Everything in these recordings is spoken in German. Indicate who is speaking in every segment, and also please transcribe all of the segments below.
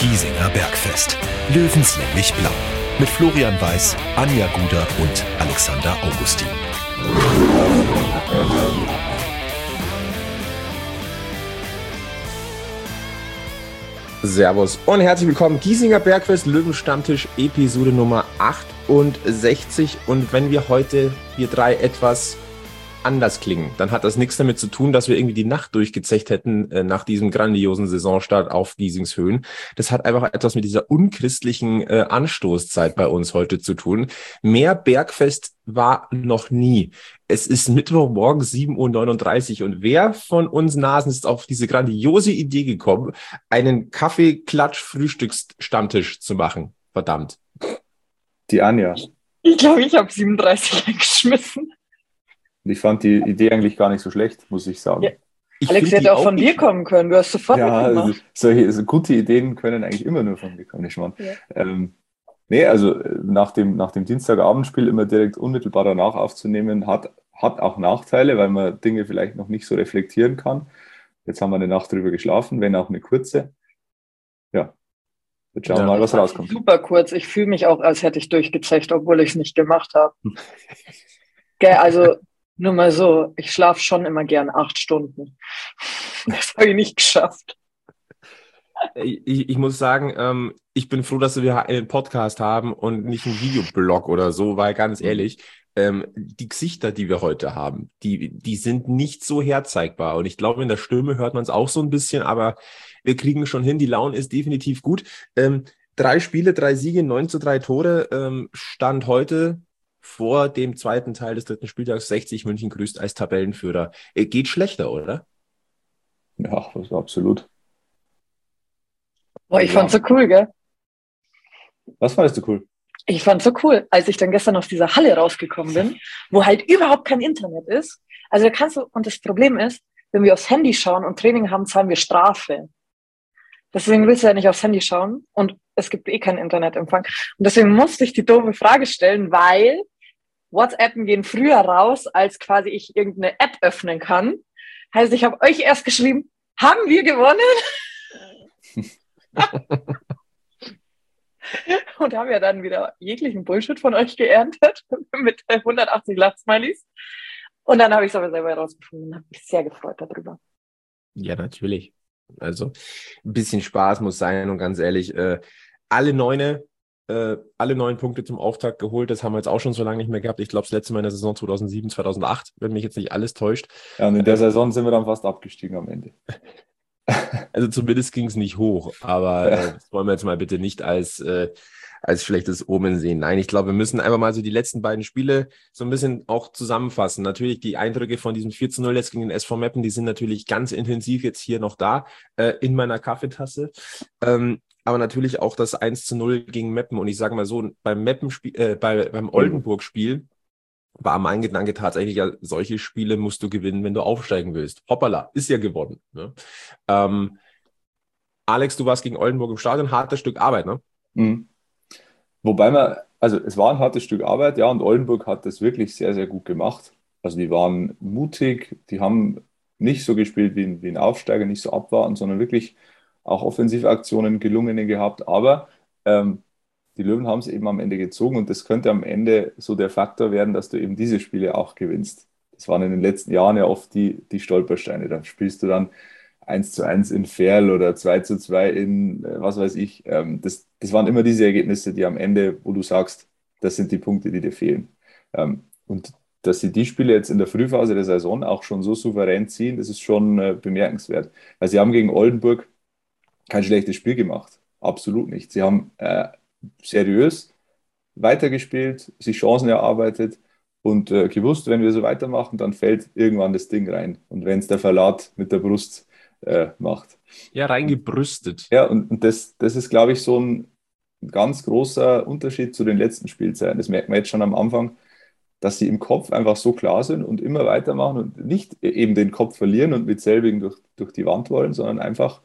Speaker 1: Giesinger Bergfest. Löwenslänglich blau. Mit Florian Weiß, Anja Guder und Alexander Augustin.
Speaker 2: Servus und herzlich willkommen. Giesinger Bergfest, Löwenstammtisch, Episode Nummer 68. Und wenn wir heute, wir drei, etwas anders klingen, dann hat das nichts damit zu tun, dass wir irgendwie die Nacht durchgezecht hätten nach diesem grandiosen Saisonstart auf Giesings Höhen. Das hat einfach etwas mit dieser unchristlichen Anstoßzeit bei uns heute zu tun. Mehr Bergfest war noch nie. Es ist Mittwochmorgen 7:39 Uhr und wer von uns Nasen ist auf diese grandiose Idee gekommen, einen Kaffee-Klatsch-Frühstücksstammtisch zu machen? Verdammt.
Speaker 3: Die Anja.
Speaker 4: Ich glaube, ich habe 37 eingeschmissen.
Speaker 3: Und ich fand die Idee eigentlich gar nicht so schlecht, muss ich sagen.
Speaker 4: Ja. Alex, hätte auch von dir kommen können. Du hast sofort mitgemacht.
Speaker 3: Solche gute Ideen können eigentlich immer nur von mir kommen. Ja. Also nach dem Dienstagabendspiel immer direkt unmittelbar danach aufzunehmen, hat auch Nachteile, weil man Dinge vielleicht noch nicht so reflektieren kann. Jetzt haben wir eine Nacht drüber geschlafen, wenn auch eine kurze. Ja, jetzt schauen wir mal, was rauskommt.
Speaker 4: Super kurz. Ich fühle mich auch, als hätte ich durchgezecht, obwohl ich es nicht gemacht habe. Also nur mal so, ich schlafe schon immer gern 8 Stunden. Das habe ich nicht geschafft.
Speaker 2: Ich muss sagen, ich bin froh, dass wir einen Podcast haben und nicht einen Videoblog oder so, weil ganz ehrlich, die Gesichter, die wir heute haben, die sind nicht so herzeigbar. Und ich glaube, in der Stimme hört man es auch so ein bisschen, aber wir kriegen schon hin. Die Laune ist definitiv gut. 3 Spiele, 3 Siege, 9:3 Tore, Stand heute vor dem zweiten Teil des 3. Spieltags. 60 München grüßt als Tabellenführer. Geht schlechter, oder?
Speaker 3: Ja, das war absolut.
Speaker 4: Boah, ich fand's so cool, gell?
Speaker 3: Was fandest du cool?
Speaker 4: Ich fand's so cool, als ich dann gestern aus dieser Halle rausgekommen bin, wo halt überhaupt kein Internet ist. Also da kannst du, und das Problem ist, wenn wir aufs Handy schauen und Training haben, zahlen wir Strafe. Deswegen willst du ja nicht aufs Handy schauen und es gibt eh keinen Internetempfang. Und deswegen musste ich die doofe Frage stellen, weil WhatsAppen gehen früher raus, als quasi ich irgendeine App öffnen kann. Heißt, ich habe euch erst geschrieben, haben wir gewonnen? Und haben ja dann wieder jeglichen Bullshit von euch geerntet mit 180 Lachsmilies. Und dann habe ich es aber selber herausgefunden und habe mich sehr gefreut darüber.
Speaker 2: Ja, natürlich. Also ein bisschen Spaß muss sein und ganz ehrlich, alle 9 Punkte zum Auftakt geholt, das haben wir jetzt auch schon so lange nicht mehr gehabt. Ich glaube, das letzte Mal in der Saison 2007, 2008, wenn mich jetzt nicht alles täuscht.
Speaker 3: Ja, und in der Saison sind wir dann fast abgestiegen am Ende.
Speaker 2: Also zumindest ging es nicht hoch, aber das wollen wir jetzt mal bitte nicht als schlechtes Omen sehen. Nein, ich glaube, wir müssen einfach mal so die letzten beiden Spiele so ein bisschen auch zusammenfassen. Natürlich die Eindrücke von diesem 4:0 jetzt gegen den SV Meppen, die sind natürlich ganz intensiv jetzt hier noch da in meiner Kaffeetasse. Aber natürlich auch das 1:0 gegen Meppen. Und ich sage mal so, beim beim Oldenburg-Spiel war mein Gedanke tatsächlich, ja, solche Spiele musst du gewinnen, wenn du aufsteigen willst. Hoppala, ist ja gewonnen. Ne? Alex, du warst gegen Oldenburg im Stadion, hartes Stück Arbeit, ne?
Speaker 3: Mhm. Wobei es war ein hartes Stück Arbeit, ja, und Oldenburg hat das wirklich sehr, sehr gut gemacht. Also die waren mutig, die haben nicht so gespielt wie ein Aufsteiger, nicht so abwarten, sondern wirklich auch offensive Aktionen gelungene gehabt. Aber die Löwen haben es eben am Ende gezogen und das könnte am Ende so der Faktor werden, dass du eben diese Spiele auch gewinnst. Das waren in den letzten Jahren ja oft die Stolpersteine. Da spielst du dann 1:1 in Verl oder 2:2 in was weiß ich. Das waren immer diese Ergebnisse, die am Ende, wo du sagst, das sind die Punkte, die dir fehlen. Und dass sie die Spiele jetzt in der Frühphase der Saison auch schon so souverän ziehen, das ist schon bemerkenswert. Weil sie haben gegen Oldenburg kein schlechtes Spiel gemacht. Absolut nicht. Sie haben seriös weitergespielt, sich Chancen erarbeitet und gewusst, wenn wir so weitermachen, dann fällt irgendwann das Ding rein. Und wenn es der Verlat mit der Brust macht.
Speaker 2: Ja, reingebrüstet.
Speaker 3: Ja, und das ist, glaube ich, so ein ganz großer Unterschied zu den letzten Spielzeiten. Das merkt man jetzt schon am Anfang, dass sie im Kopf einfach so klar sind und immer weitermachen und nicht eben den Kopf verlieren und mit selbigen durch die Wand wollen, sondern einfach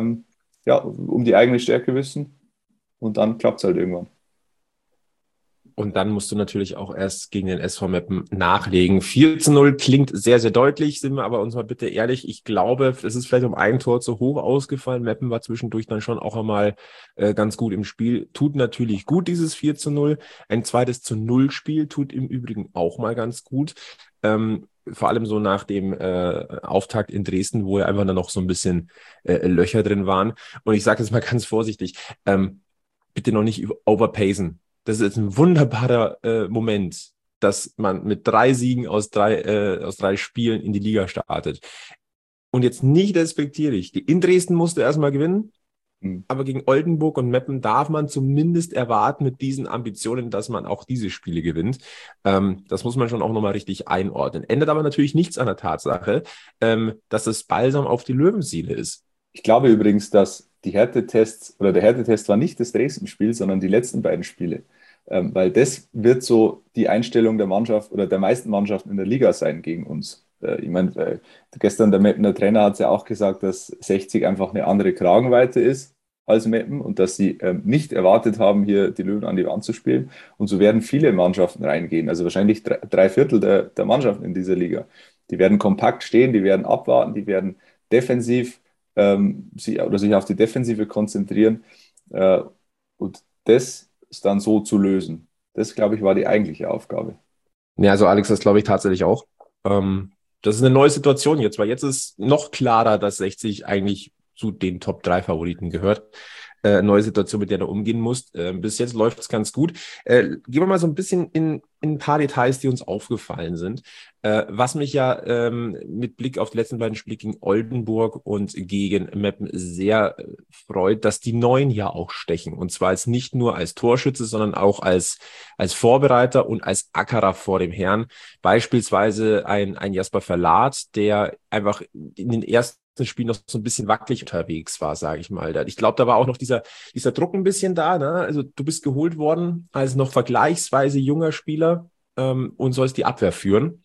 Speaker 3: um die eigene Stärke wissen und dann klappt es halt irgendwann.
Speaker 2: Und dann musst du natürlich auch erst gegen den SV Meppen nachlegen. 4-0 klingt sehr, sehr deutlich, sind wir aber uns mal bitte ehrlich. Ich glaube, es ist vielleicht um ein Tor zu hoch ausgefallen. Meppen war zwischendurch dann schon auch einmal ganz gut im Spiel. Tut natürlich gut, dieses 4-0. Ein 2-0 Spiel tut im Übrigen auch mal ganz gut. Vor allem so nach dem Auftakt in Dresden, wo ja einfach dann noch so ein bisschen Löcher drin waren. Und ich sage jetzt mal ganz vorsichtig, bitte noch nicht overpacen. Das ist jetzt ein wunderbarer Moment, dass man mit 3 Siegen aus 3 Spielen in die Liga startet. Und jetzt nicht respektierlich. In Dresden musst du erstmal gewinnen, aber gegen Oldenburg und Meppen darf man zumindest erwarten mit diesen Ambitionen, dass man auch diese Spiele gewinnt. Das muss man schon auch nochmal richtig einordnen. Ändert aber natürlich nichts an der Tatsache, dass das Balsam auf die Löwenseele ist.
Speaker 3: Ich glaube übrigens, dass die Härtetests oder der Härtetest war nicht das Dresden-Spiel, sondern die letzten beiden Spiele. Weil das wird so die Einstellung der Mannschaft oder der meisten Mannschaften in der Liga sein gegen uns. Ich meine, gestern der Meppener Trainer hat es ja auch gesagt, dass 60 einfach eine andere Kragenweite ist als Meppen und dass sie nicht erwartet haben, hier die Löwen an die Wand zu spielen. Und so werden viele Mannschaften reingehen. Also wahrscheinlich 3/4 der Mannschaften in dieser Liga. Die werden kompakt stehen, die werden abwarten, die werden defensiv sich auf die Defensive konzentrieren und das ist dann so zu lösen. Das, glaube ich, war die eigentliche Aufgabe.
Speaker 2: Ja, also Alex, das glaube ich tatsächlich auch. Das ist eine neue Situation jetzt, weil jetzt ist noch klarer, dass 60 eigentlich zu den Top-3 Favoriten gehört. Neue Situation, mit der du umgehen musst. Bis jetzt läuft es ganz gut. Gehen wir mal so ein bisschen in ein paar Details, die uns aufgefallen sind. Was mich ja mit Blick auf die letzten beiden Spiele gegen Oldenburg und gegen Meppen sehr freut, dass die Neuen ja auch stechen. Und zwar jetzt nicht nur als Torschütze, sondern auch als Vorbereiter und als Ackerer vor dem Herrn. Beispielsweise ein Jasper Verlat, der einfach in den ersten Spiel noch so ein bisschen wackelig unterwegs war, sage ich mal. Ich glaube, da war auch noch dieser Druck ein bisschen da. Ne? Also du bist geholt worden als noch vergleichsweise junger Spieler und sollst die Abwehr führen.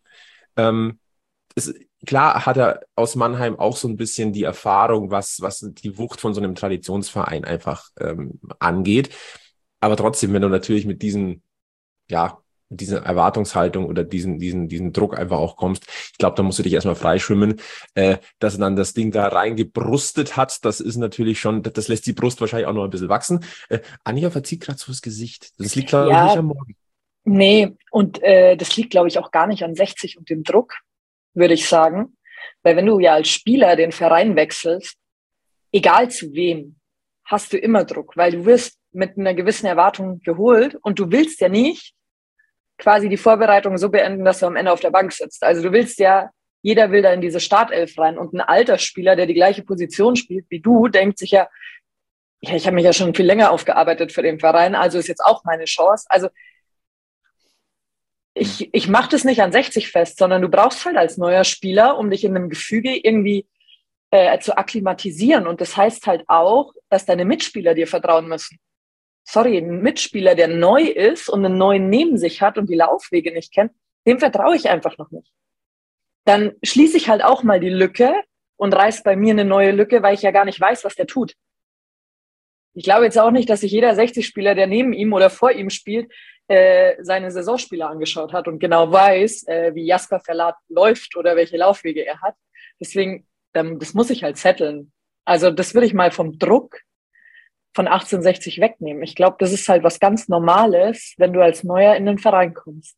Speaker 2: Klar hat er aus Mannheim auch so ein bisschen die Erfahrung, was die Wucht von so einem Traditionsverein einfach angeht. Aber trotzdem, wenn du natürlich mit diese Erwartungshaltung oder diesen Druck einfach auch kommst. Ich glaube, da musst du dich erstmal freischwimmen. Dass er dann das Ding da reingebrustet hat, das ist natürlich schon, das lässt die Brust wahrscheinlich auch noch ein bisschen wachsen. Anja verzieht gerade so das Gesicht. Das liegt, glaube ich, nicht am Morgen.
Speaker 4: Nee, und das liegt, glaube ich, auch gar nicht an 60 und dem Druck, würde ich sagen. Weil wenn du ja als Spieler den Verein wechselst, egal zu wem, hast du immer Druck, weil du wirst mit einer gewissen Erwartung geholt und du willst ja nicht quasi die Vorbereitung so beenden, dass du am Ende auf der Bank sitzt. Also du willst ja, jeder will da in diese Startelf rein und ein alter Spieler, der die gleiche Position spielt wie du, denkt sich ja, ich habe mich ja schon viel länger aufgearbeitet für den Verein, also ist jetzt auch meine Chance. Also ich mache das nicht an 60 fest, sondern du brauchst halt als neuer Spieler, um dich in einem Gefüge irgendwie zu akklimatisieren. Und das heißt halt auch, dass deine Mitspieler dir vertrauen müssen. Sorry, ein Mitspieler, der neu ist und einen neuen neben sich hat und die Laufwege nicht kennt, dem vertraue ich einfach noch nicht. Dann schließe ich halt auch mal die Lücke und reiß bei mir eine neue Lücke, weil ich ja gar nicht weiß, was der tut. Ich glaube jetzt auch nicht, dass sich jeder 60-Spieler, der neben ihm oder vor ihm spielt, seine Saisonspiele angeschaut hat und genau weiß, wie Jasper Verlat läuft oder welche Laufwege er hat. Deswegen, das muss ich halt setteln. Also das würde ich mal vom Druck von 1860 wegnehmen. Ich glaube, das ist halt was ganz Normales, wenn du als Neuer in den Verein kommst.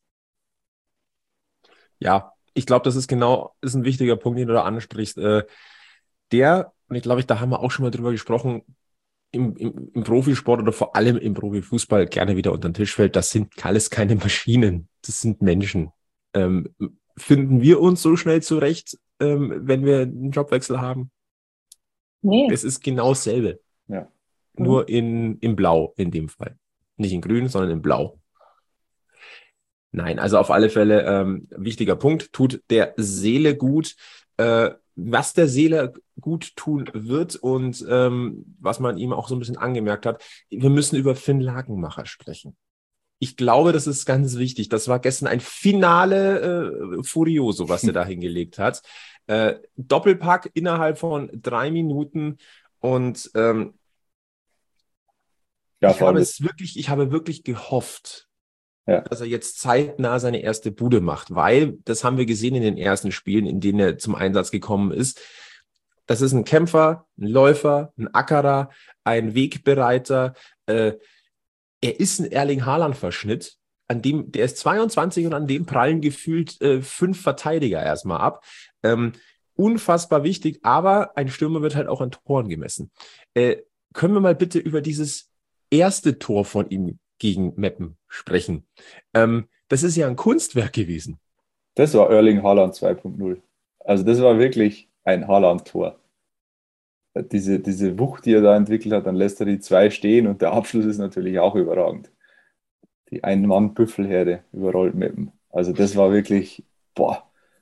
Speaker 2: Ja, ich glaube, das ist ein wichtiger Punkt, den du da ansprichst. Und ich glaube, da haben wir auch schon mal drüber gesprochen, im Profisport oder vor allem im Profifußball gerne wieder unter den Tisch fällt, das sind alles keine Maschinen, das sind Menschen. Finden wir uns so schnell zurecht, wenn wir einen Jobwechsel haben? Nee. Es ist genau dasselbe.
Speaker 3: Ja.
Speaker 2: Nur in Blau in dem Fall. Nicht in Grün, sondern in Blau. Nein, also auf alle Fälle wichtiger Punkt, tut der Seele gut. Was der Seele gut tun wird und was man ihm auch so ein bisschen angemerkt hat, wir müssen über Finn Lakenmacher sprechen. Ich glaube, das ist ganz wichtig. Das war gestern ein Finale Furioso, was er da hingelegt hat. Doppelpack innerhalb von 3 Minuten und ich habe wirklich gehofft, dass er jetzt zeitnah seine erste Bude macht, weil, das haben wir gesehen in den ersten Spielen, in denen er zum Einsatz gekommen ist. Das ist ein Kämpfer, ein Läufer, ein Ackerer, ein Wegbereiter. Er ist ein Erling Haaland-Verschnitt, der ist 22 und an dem prallen gefühlt 5 Verteidiger erstmal ab. Unfassbar wichtig, aber ein Stürmer wird halt auch an Toren gemessen. Können wir mal bitte über dieses erste Tor von ihm gegen Meppen sprechen? Das ist ja ein Kunstwerk gewesen.
Speaker 3: Das war Erling Haaland 2.0. Also das war wirklich ein Haaland-Tor. Diese Wucht, die er da entwickelt hat, dann lässt er die 2 stehen und der Abschluss ist natürlich auch überragend. Die Ein-Mann-Büffelherde überrollt Meppen. Also das war wirklich, boah.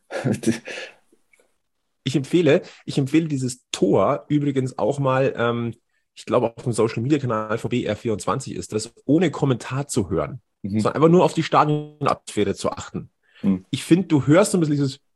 Speaker 2: Ich empfehle dieses Tor übrigens auch mal, ich glaube auf dem Social-Media-Kanal von BR24 ist das, ohne Kommentar zu hören, sondern einfach nur auf die Stadionatmosphäre zu achten. Ich finde, du hörst so ein bisschen dieses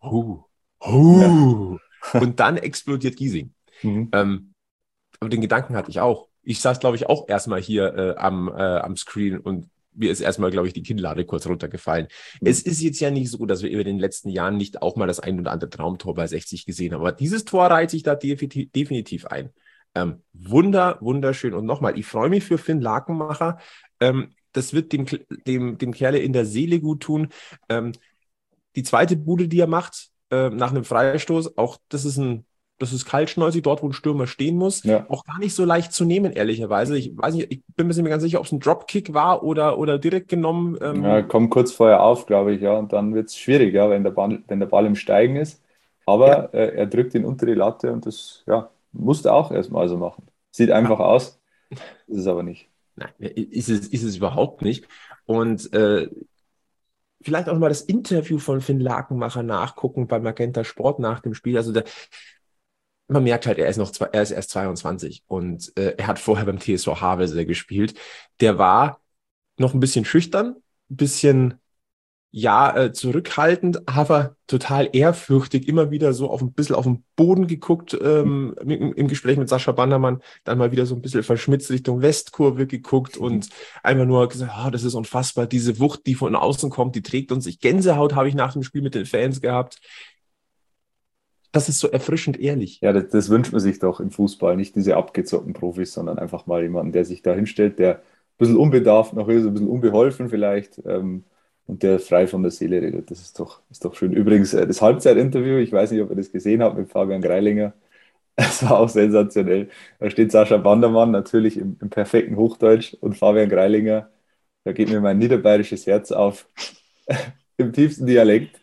Speaker 2: und dann explodiert Giesing. Aber den Gedanken hatte ich auch. Ich saß, glaube ich, auch erstmal hier am Screen und mir ist erstmal, glaube ich, die Kinnlade kurz runtergefallen. Es ist jetzt ja nicht so, dass wir über den letzten Jahren nicht auch mal das ein oder andere Traumtor bei 60 gesehen haben. Aber dieses Tor reiht sich da definitiv ein. Wunderschön. Und nochmal, ich freue mich für Finn Lakenmacher. Das wird dem Kerle in der Seele gut tun. Die zweite Bude, die er macht, nach einem Freistoß, auch das ist kaltschnäuzig, dort, wo ein Stürmer stehen muss. Ja. Auch gar nicht so leicht zu nehmen, ehrlicherweise. Ich weiß nicht, ich bin mir nicht ganz sicher, ob es ein Dropkick war oder direkt genommen.
Speaker 3: Ja, kommt kurz vorher auf, glaube ich, ja. Und dann wird es schwierig, ja, wenn der Ball im Steigen ist. Aber er drückt ihn unter die Latte und das musste auch erstmal so machen. Sieht einfach aus, ist es aber nicht.
Speaker 2: Nein, ist es überhaupt nicht. Und vielleicht auch mal das Interview von Finn Lakenmacher nachgucken bei Magenta Sport nach dem Spiel. Also man merkt halt, er ist erst 22 und er hat vorher beim TSV Havelse gespielt. Der war noch ein bisschen schüchtern, ein bisschen zurückhaltend, aber total ehrfürchtig, immer wieder so ein bisschen auf den Boden geguckt, im Gespräch mit Sascha Bandermann, dann mal wieder so ein bisschen verschmitzt Richtung Westkurve geguckt und einfach nur gesagt, das ist unfassbar, diese Wucht, die von außen kommt, die trägt uns. Gänsehaut habe ich nach dem Spiel mit den Fans gehabt. Das ist so erfrischend ehrlich.
Speaker 3: Ja, das wünscht man sich doch im Fußball. Nicht diese abgezockten Profis, sondern einfach mal jemanden, der sich da hinstellt, der ein bisschen unbedarft noch ist, ein bisschen unbeholfen vielleicht und der frei von der Seele redet. Das ist doch schön. Übrigens, das Halbzeitinterview, ich weiß nicht, ob ihr das gesehen habt mit Fabian Greilinger, das war auch sensationell. Da steht Sascha Bandermann natürlich im perfekten Hochdeutsch und Fabian Greilinger, da geht mir mein niederbayerisches Herz auf, im tiefsten Dialekt.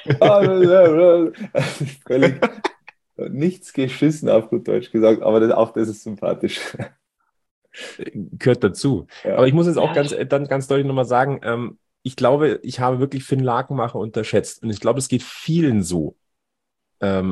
Speaker 3: Völlig nichts geschissen auf gut Deutsch gesagt, aber auch das ist sympathisch.
Speaker 2: Gehört dazu. Ja. Aber ich muss jetzt auch ganz deutlich nochmal sagen, ich glaube, ich habe wirklich Finn Lakenmacher unterschätzt und ich glaube, es geht vielen so. Der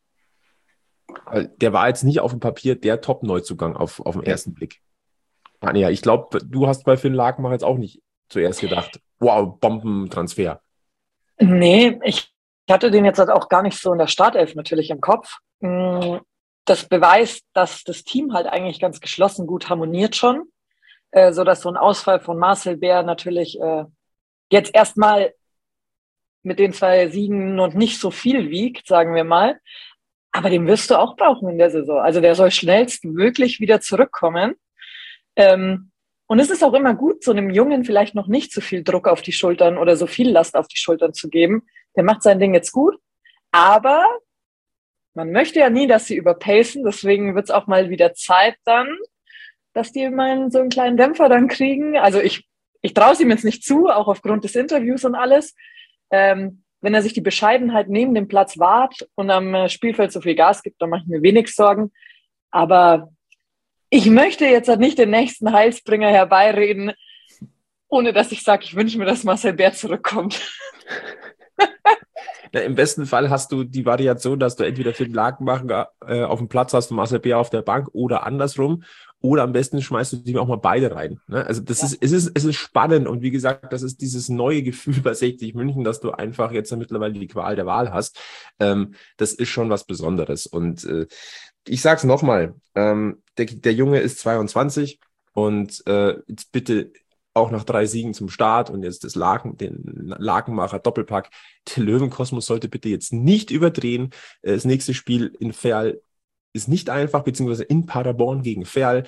Speaker 2: war jetzt nicht auf dem Papier der Top-Neuzugang auf den ersten Blick. Anja, ich glaube, du hast bei Finn Lakenmacher jetzt auch nicht zuerst gedacht, wow, Bombentransfer.
Speaker 4: Nee, ich hatte den jetzt halt auch gar nicht so in der Startelf natürlich im Kopf. Das beweist, dass das Team halt eigentlich ganz geschlossen gut harmoniert schon, sodass so ein Ausfall von Marcel Bär natürlich jetzt erstmal mit den 2 Siegen noch nicht so viel wiegt, sagen wir mal. Aber den wirst du auch brauchen in der Saison. Also der soll schnellstmöglich wieder zurückkommen. Und es ist auch immer gut, so einem Jungen vielleicht noch nicht so viel Druck auf die Schultern oder so viel Last auf die Schultern zu geben. Der macht sein Ding jetzt gut, aber man möchte ja nie, dass sie überpacen. Deswegen wird es auch mal wieder Zeit dann, dass die mal so einen kleinen Dämpfer dann kriegen. Also ich traue es ihm jetzt nicht zu, auch aufgrund des Interviews und alles. Wenn er sich die Bescheidenheit neben dem Platz wahrt und am Spielfeld so viel Gas gibt, dann mache ich mir wenig Sorgen. Aber ich möchte jetzt halt nicht den nächsten Heilsbringer herbeireden, ohne dass ich sage, ich wünsche mir, dass Marcel Bär zurückkommt.
Speaker 2: Ja, im besten Fall hast du die Variation, dass du entweder Finn Lakenmacher auf dem Platz hast und Marcel Bär auf der Bank oder andersrum. Oder am besten schmeißt du die auch mal beide rein. Ne? Also es ist spannend und wie gesagt, das ist dieses neue Gefühl bei 60 München, dass du einfach jetzt mittlerweile die Qual der Wahl hast. Das ist schon was Besonderes. Und ich sag's nochmal, der Junge ist 22 und jetzt bitte auch nach 3 Siegen zum Start und jetzt den Lakenmacher Doppelpack. Der Löwenkosmos sollte bitte jetzt nicht überdrehen. Das nächste Spiel in Verl ist nicht einfach, beziehungsweise in Paderborn gegen Verl.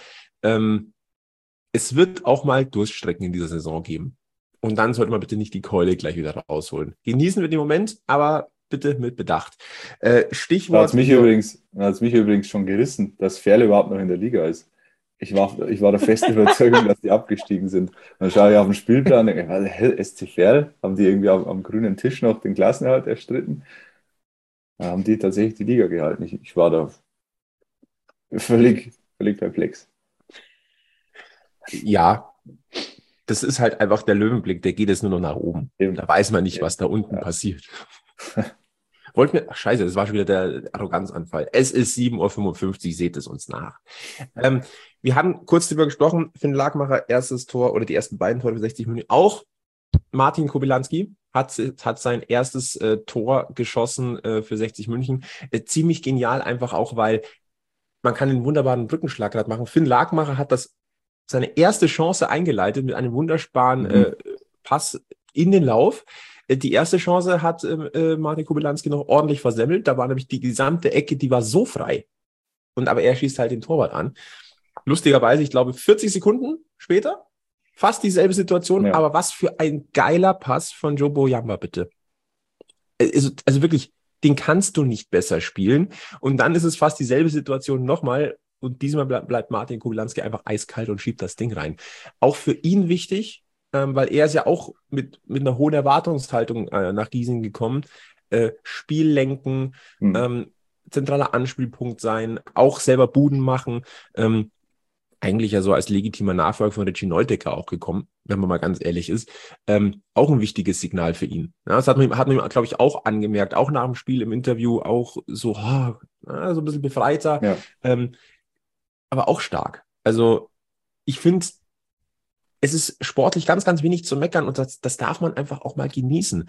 Speaker 2: Es wird auch mal Durststrecken in dieser Saison geben. Und dann sollte man bitte nicht die Keule gleich wieder rausholen. Genießen wir den Moment, aber bitte mit Bedacht. Stichwort...
Speaker 3: Da hat es mich übrigens schon gerissen, dass Verl überhaupt noch in der Liga ist. Ich war der festen Überzeugung, dass die abgestiegen sind. Dann schaue ich auf den Spielplan und denke, SC Verl, haben die irgendwie am grünen Tisch noch den Klassenerhalt erstritten? Dann haben die tatsächlich die Liga gehalten. Ich war da völlig perplex.
Speaker 2: Ja, das ist halt einfach der Löwenblick, der geht jetzt nur noch nach oben.
Speaker 3: Eben.
Speaker 2: Da weiß man nicht, was da unten passiert. Scheiße, das war schon wieder der Arroganzanfall. Es ist 7:55 Uhr, seht es uns nach. Wir haben kurz darüber gesprochen, Finn Lakenmacher, erstes Tor oder die ersten beiden Tore für 60 Minuten. Auch Martin Kobylanski hat sein erstes Tor geschossen für 60 München. Ziemlich genial, einfach auch, weil man kann einen wunderbaren Brückenschlag gerade machen. Finn Lakenmacher hat seine erste Chance eingeleitet mit einem wunderbaren Pass in den Lauf. Die erste Chance hat Martin Kobylanski noch ordentlich versemmelt. Da war nämlich die gesamte Ecke, die war so frei. Aber er schießt halt den Torwart an. Lustigerweise, ich glaube, 40 Sekunden später, fast dieselbe Situation,
Speaker 3: ja.
Speaker 2: Aber was für ein geiler Pass von Jobo Jamba, bitte. Also wirklich, den kannst du nicht besser spielen. Und dann ist es fast dieselbe Situation nochmal. Und diesmal bleibt Martin Kobylanski einfach eiskalt und schiebt das Ding rein. Auch für ihn wichtig, weil er ist ja auch mit einer hohen Erwartungshaltung nach Giesing gekommen. Spiel lenken, zentraler Anspielpunkt sein, auch selber Buden machen. Eigentlich ja so als legitimer Nachfolger von Richie Neudecker auch gekommen, wenn man mal ganz ehrlich ist. Auch ein wichtiges Signal für ihn. Ja, das hat man glaube ich, auch angemerkt, auch nach dem Spiel im Interview, auch so ein bisschen befreiter, aber auch stark. Also ich finde, es ist sportlich ganz, ganz wenig zu meckern und das darf man einfach auch mal genießen.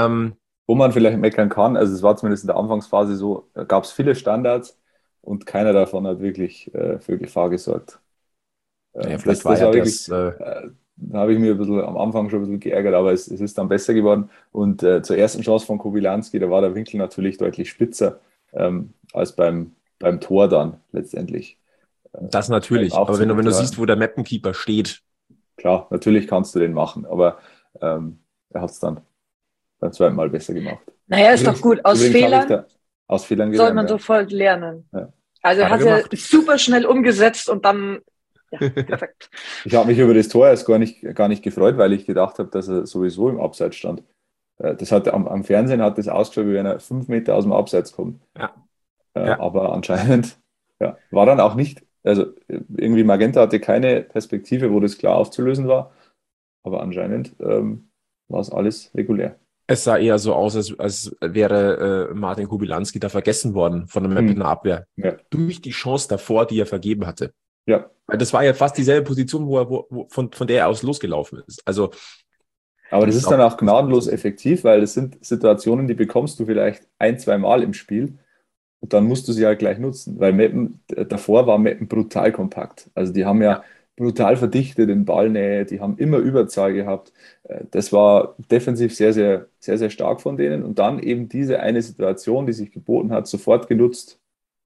Speaker 3: Wo man vielleicht meckern kann, also es war zumindest in der Anfangsphase so, da gab es viele Standards und keiner davon hat wirklich für Gefahr gesorgt.
Speaker 2: Vielleicht war ja wirklich,
Speaker 3: da habe ich mir am Anfang schon ein bisschen geärgert, aber es ist dann besser geworden. Und zur ersten Chance von Kobylanski, da war der Winkel natürlich deutlich spitzer als beim Tor dann letztendlich.
Speaker 2: Das natürlich, aber wenn du siehst, wo der Mappenkeeper steht.
Speaker 3: Klar, natürlich kannst du den machen, aber er hat es dann beim zweiten Mal besser gemacht.
Speaker 4: Naja, ist doch gut. Aus Fehlern soll man sofort lernen.
Speaker 3: Ja.
Speaker 4: Also hat er super schnell umgesetzt und dann, ja, perfekt.
Speaker 3: Ich habe mich über das Tor erst gar nicht gefreut, weil ich gedacht habe, dass er sowieso im Abseits stand. Das hat am Fernsehen hat das ausgeschaut, wie wenn er 5 Meter aus dem Abseits kommt.
Speaker 2: Ja.
Speaker 3: Aber anscheinend war dann auch nicht, also irgendwie Magenta hatte keine Perspektive, wo das klar aufzulösen war, aber anscheinend war es alles regulär.
Speaker 2: Es sah eher so aus, als wäre Martin Kobylanski da vergessen worden von der Mappener Abwehr. Ja. Durch die Chance davor, die er vergeben hatte.
Speaker 3: Ja.
Speaker 2: Weil das war ja fast dieselbe Position, von der er aus losgelaufen ist. Also,
Speaker 3: aber das ist dann auch gnadenlos effektiv, weil das sind Situationen, die bekommst du vielleicht 1-2 Mal im Spiel und dann musst du sie halt gleich nutzen. Weil davor war Meppen brutal kompakt. Also die haben ja brutal verdichtet in Ballnähe, die haben immer Überzahl gehabt. Das war defensiv sehr, sehr, sehr, sehr stark von denen. Und dann eben diese eine Situation, die sich geboten hat, sofort genutzt.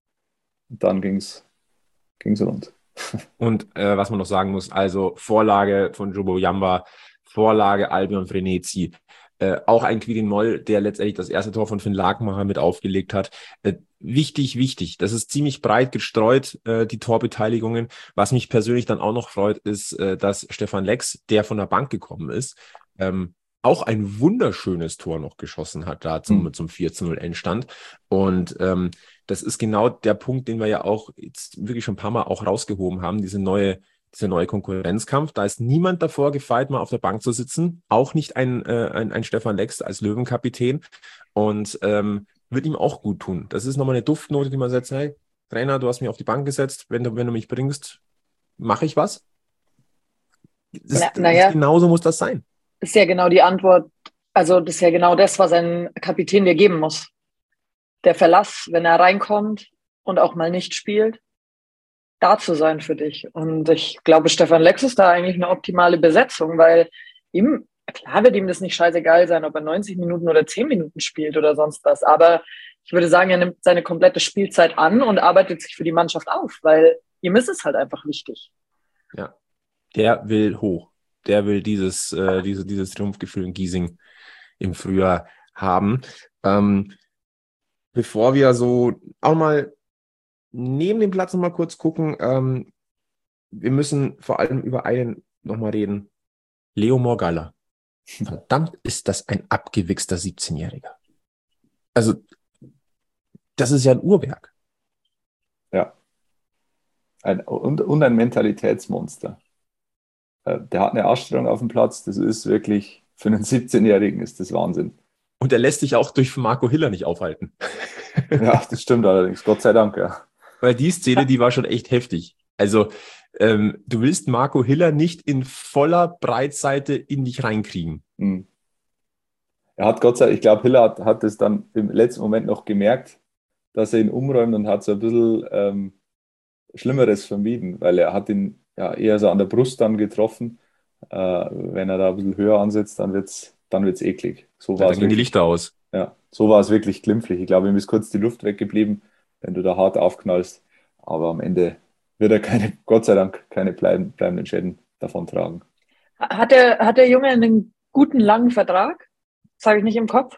Speaker 3: Und dann ging's rund.
Speaker 2: Und was man noch sagen muss, also Vorlage von Jobo Jamba, Vorlage Albion Frenetzi, auch ein Quirin Moll, der letztendlich das erste Tor von Finn Lakenmacher mit aufgelegt hat. Wichtig. Das ist ziemlich breit gestreut, die Torbeteiligungen. Was mich persönlich dann auch noch freut, ist, dass Stefan Lex, der von der Bank gekommen ist, auch ein wunderschönes Tor noch geschossen hat, da zum 4:0 Endstand. Und das ist genau der Punkt, den wir ja auch jetzt wirklich schon ein paar Mal auch rausgehoben haben, dieser neue Konkurrenzkampf. Da ist niemand davor gefeit, mal auf der Bank zu sitzen. Auch nicht ein Stefan Lex als Löwenkapitän. Und wird ihm auch gut tun. Das ist nochmal eine Duftnote, die man setzt, hey, Trainer, du hast mich auf die Bank gesetzt, wenn du mich bringst, mache ich was. Genauso muss das sein.
Speaker 4: Das ist ja genau die Antwort, also das ist ja genau das, was ein Kapitän dir geben muss. Der Verlass, wenn er reinkommt und auch mal nicht spielt, da zu sein für dich. Und ich glaube, Stefan Lex ist da eigentlich eine optimale Besetzung, weil klar wird ihm das nicht scheißegal sein, ob er 90 Minuten oder 10 Minuten spielt oder sonst was. Aber ich würde sagen, er nimmt seine komplette Spielzeit an und arbeitet sich für die Mannschaft auf, weil ihm ist es halt einfach wichtig.
Speaker 2: Ja, der will hoch. Der will dieses Triumphgefühl in Giesing im Frühjahr haben. Bevor wir so auch mal neben dem Platz nochmal kurz gucken, wir müssen vor allem über einen nochmal reden. Leo Morgalla. Verdammt, ist das ein abgewichster 17-Jähriger. Also, das ist ja ein Uhrwerk.
Speaker 3: Ja. Und ein Mentalitätsmonster. Der hat eine Ausstrahlung auf dem Platz, das ist wirklich, für einen 17-Jährigen ist das Wahnsinn.
Speaker 2: Und er lässt sich auch durch Marco Hiller nicht aufhalten.
Speaker 3: Ja, das stimmt allerdings, Gott sei Dank, ja.
Speaker 2: Weil die Szene, die war schon echt heftig. Also, du willst Marco Hiller nicht in voller Breitseite in dich reinkriegen.
Speaker 3: Mhm. Er hat Gott sei Dank, ich glaube, Hiller hat es dann im letzten Moment noch gemerkt, dass er ihn umräumt und hat so ein bisschen Schlimmeres vermieden, weil er hat ihn ja eher so an der Brust dann getroffen. Wenn er da ein bisschen höher ansetzt, dann wird's eklig. So war
Speaker 2: Dann
Speaker 3: es
Speaker 2: gehen die
Speaker 3: wirklich.
Speaker 2: Lichter aus.
Speaker 3: Ja, so war es wirklich glimpflich. Ich glaube, ihm ist kurz die Luft weggeblieben, wenn du da hart aufknallst. Aber am Ende wird er Gott sei Dank keine bleibenden Schäden davontragen.
Speaker 4: Hat der Junge einen guten, langen Vertrag? Das habe ich nicht im Kopf.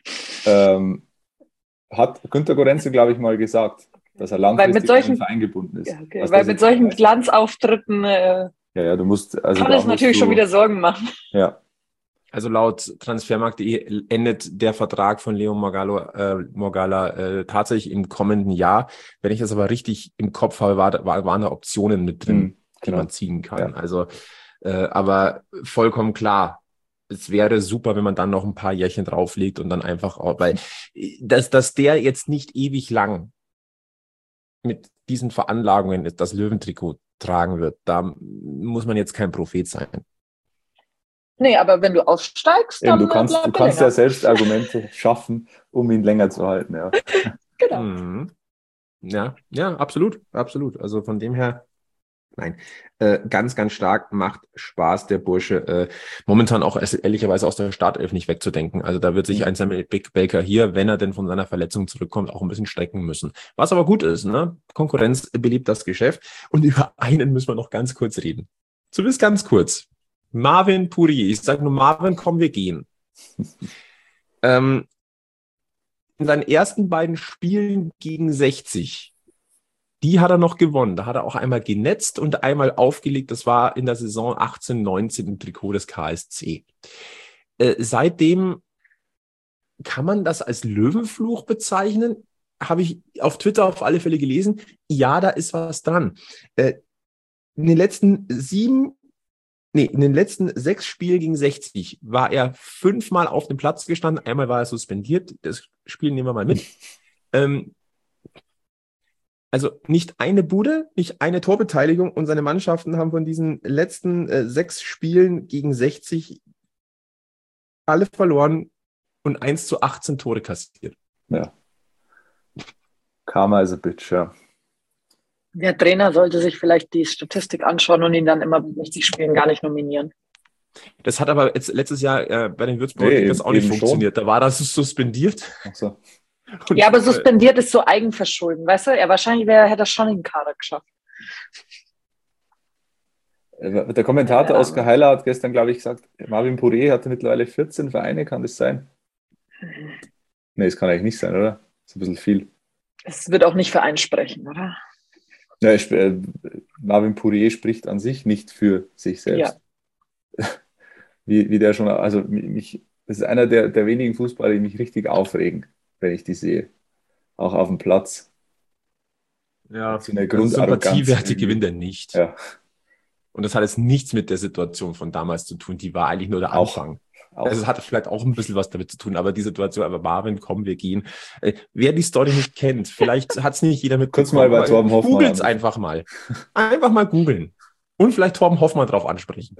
Speaker 3: Hat Günter Gorenzel, glaube ich, mal gesagt, dass er langfristig an den Verein gebunden ist.
Speaker 4: Ja, okay. Weil mit solchen Glanzauftritten
Speaker 3: du musst... Also
Speaker 4: kann es natürlich schon wieder Sorgen machen.
Speaker 3: Ja.
Speaker 2: Also laut Transfermarkt.de endet der Vertrag von Leo Morgalla tatsächlich im kommenden Jahr. Wenn ich das aber richtig im Kopf habe, waren da Optionen mit drin, die man ziehen kann. Ja. Also, aber vollkommen klar. Es wäre super, wenn man dann noch ein paar Jährchen drauflegt und dann einfach auch, weil dass der jetzt nicht ewig lang mit diesen Veranlagungen das Löwentrikot tragen wird, da muss man jetzt kein Prophet sein.
Speaker 4: Nee, aber wenn du aussteigst, dann
Speaker 3: du kannst ja selbst Argumente schaffen, um ihn länger zu halten. Ja,
Speaker 4: genau.
Speaker 2: Mhm. Ja, absolut. Also von dem her, nein, ganz, ganz stark, macht Spaß, der Bursche. Momentan auch ehrlicherweise aus der Startelf nicht wegzudenken. Also da wird sich ein Samuel Baker hier, wenn er denn von seiner Verletzung zurückkommt, auch ein bisschen strecken müssen. Was aber gut ist, ne? Konkurrenz belebt das Geschäft. Und über einen müssen wir noch ganz kurz reden. Zumindest ganz kurz. Marvin Pourier. Ich sage nur, Marvin, komm, wir gehen. In seinen ersten beiden Spielen gegen 60, die hat er noch gewonnen. Da hat er auch einmal genetzt und einmal aufgelegt. Das war in der Saison 18/19 im Trikot des KSC. Seitdem kann man das als Löwenfluch bezeichnen. Habe ich auf Twitter auf alle Fälle gelesen. Ja, da ist was dran. In den letzten 6 Spielen gegen 60 war er 5-mal auf dem Platz gestanden. Einmal war er suspendiert. Das Spiel nehmen wir mal mit. Also nicht eine Bude, nicht eine Torbeteiligung und seine Mannschaften haben von diesen letzten 6 Spielen gegen 60 alle verloren und 1/18 Tore kassiert.
Speaker 3: Ja. Karma is a bitch, ja.
Speaker 4: Der Trainer sollte sich vielleicht die Statistik anschauen und ihn dann immer bei 60 Spielen gar nicht nominieren.
Speaker 2: Das hat aber jetzt letztes Jahr bei den Würzburg auch nicht funktioniert. Schon. Da war das suspendiert.
Speaker 3: Ach so.
Speaker 4: Ja, aber suspendiert ist so Eigenverschulden, weißt du? Wahrscheinlich hätte er schon in den Kader geschafft.
Speaker 3: Der Kommentator Oskar Heiler hat gestern, glaube ich, gesagt, Marvin Pourier hatte mittlerweile 14 Vereine, kann das sein? Nee, das kann eigentlich nicht sein, oder? Das ist ein bisschen viel.
Speaker 4: Es wird auch nicht für einen sprechen, oder?
Speaker 3: Ja, Marvin Pourier spricht an sich nicht für sich selbst. Ja. Wie der schon, also das ist einer der wenigen Fußballer, die mich richtig aufregen, wenn ich die sehe. Auch auf dem Platz.
Speaker 2: Ja,
Speaker 3: so eine Grundarroganz.
Speaker 2: Sympathiewerte gewinnt er nicht.
Speaker 3: Ja.
Speaker 2: Und das hat jetzt nichts mit der Situation von damals zu tun. Die war eigentlich nur der Anfang. Also es hat vielleicht auch ein bisschen was damit zu tun, aber die Situation, aber Marvin, komm, wir gehen. Wer die Story nicht kennt, vielleicht hat es nicht jeder mitbekommen.
Speaker 3: Kurz mal bei Torben Hoffmann.
Speaker 2: Googelt einfach mal. Einfach mal googeln. Und vielleicht Torben Hoffmann drauf ansprechen.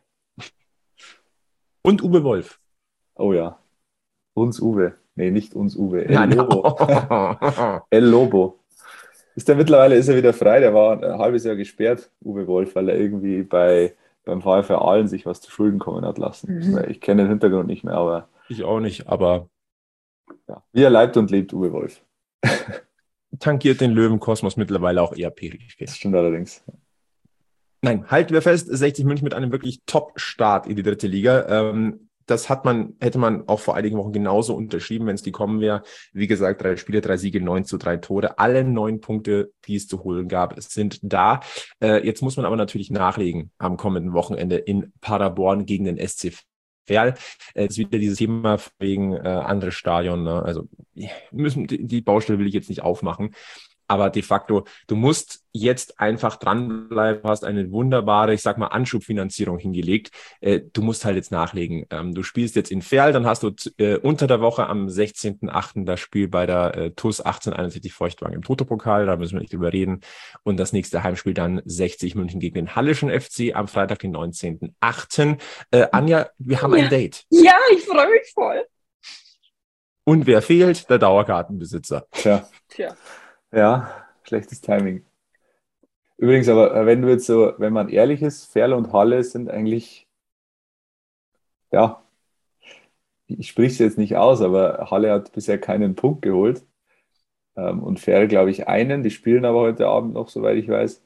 Speaker 2: Und Uwe Wolf.
Speaker 3: Oh ja. Uns Uwe. Nee, nicht uns Uwe.
Speaker 2: El
Speaker 3: Lobo. El Lobo. Mittlerweile ist er wieder frei. Der war ein halbes Jahr gesperrt, Uwe Wolf, weil er irgendwie beim VfR Aalen sich was zu Schulden kommen hat lassen. Ich kenne den Hintergrund nicht mehr, aber
Speaker 2: Ich auch nicht, aber
Speaker 3: ja, wie er leibt und lebt, Uwe Wolf.
Speaker 2: tankiert den Löwenkosmos mittlerweile auch eher peripher.
Speaker 3: Das stimmt allerdings.
Speaker 2: Nein, halten wir fest, 60 München mit einem wirklich Top-Start in die dritte Liga. Das hätte man auch vor einigen Wochen genauso unterschrieben, wenn es gekommen wäre. Wie gesagt, 3 Spiele, 3 Siege, 9:3 Tore. Alle 9 Punkte, die es zu holen gab, sind da. Jetzt muss man aber natürlich nachlegen am kommenden Wochenende in Paderborn gegen den SC Verl. Jetzt wieder dieses Thema wegen anderes Stadion. Ne? Also die Baustelle will ich jetzt nicht aufmachen. Aber de facto, du musst jetzt einfach dranbleiben, du hast eine wunderbare, ich sag mal, Anschubfinanzierung hingelegt. Du musst halt jetzt nachlegen. Du spielst jetzt in Verl, dann hast du unter der Woche am 16.08. das Spiel bei der TuS 1861 Feuchtwagen im Toto-Pokal, da müssen wir nicht drüber reden. Und das nächste Heimspiel dann 60 München gegen den Hallischen FC am Freitag, den 19.08. Anja, wir haben ein Date.
Speaker 4: Ja, ich freue mich voll.
Speaker 2: Und wer fehlt? Der Dauerkartenbesitzer.
Speaker 3: Tja.
Speaker 4: Tja.
Speaker 3: Ja, schlechtes Timing. Übrigens, aber wenn man ehrlich ist, Verl und Halle sind eigentlich, ja, ich spreche es jetzt nicht aus, aber Halle hat bisher keinen Punkt geholt. Und Verl, glaube ich, einen. Die spielen aber heute Abend noch, soweit ich weiß.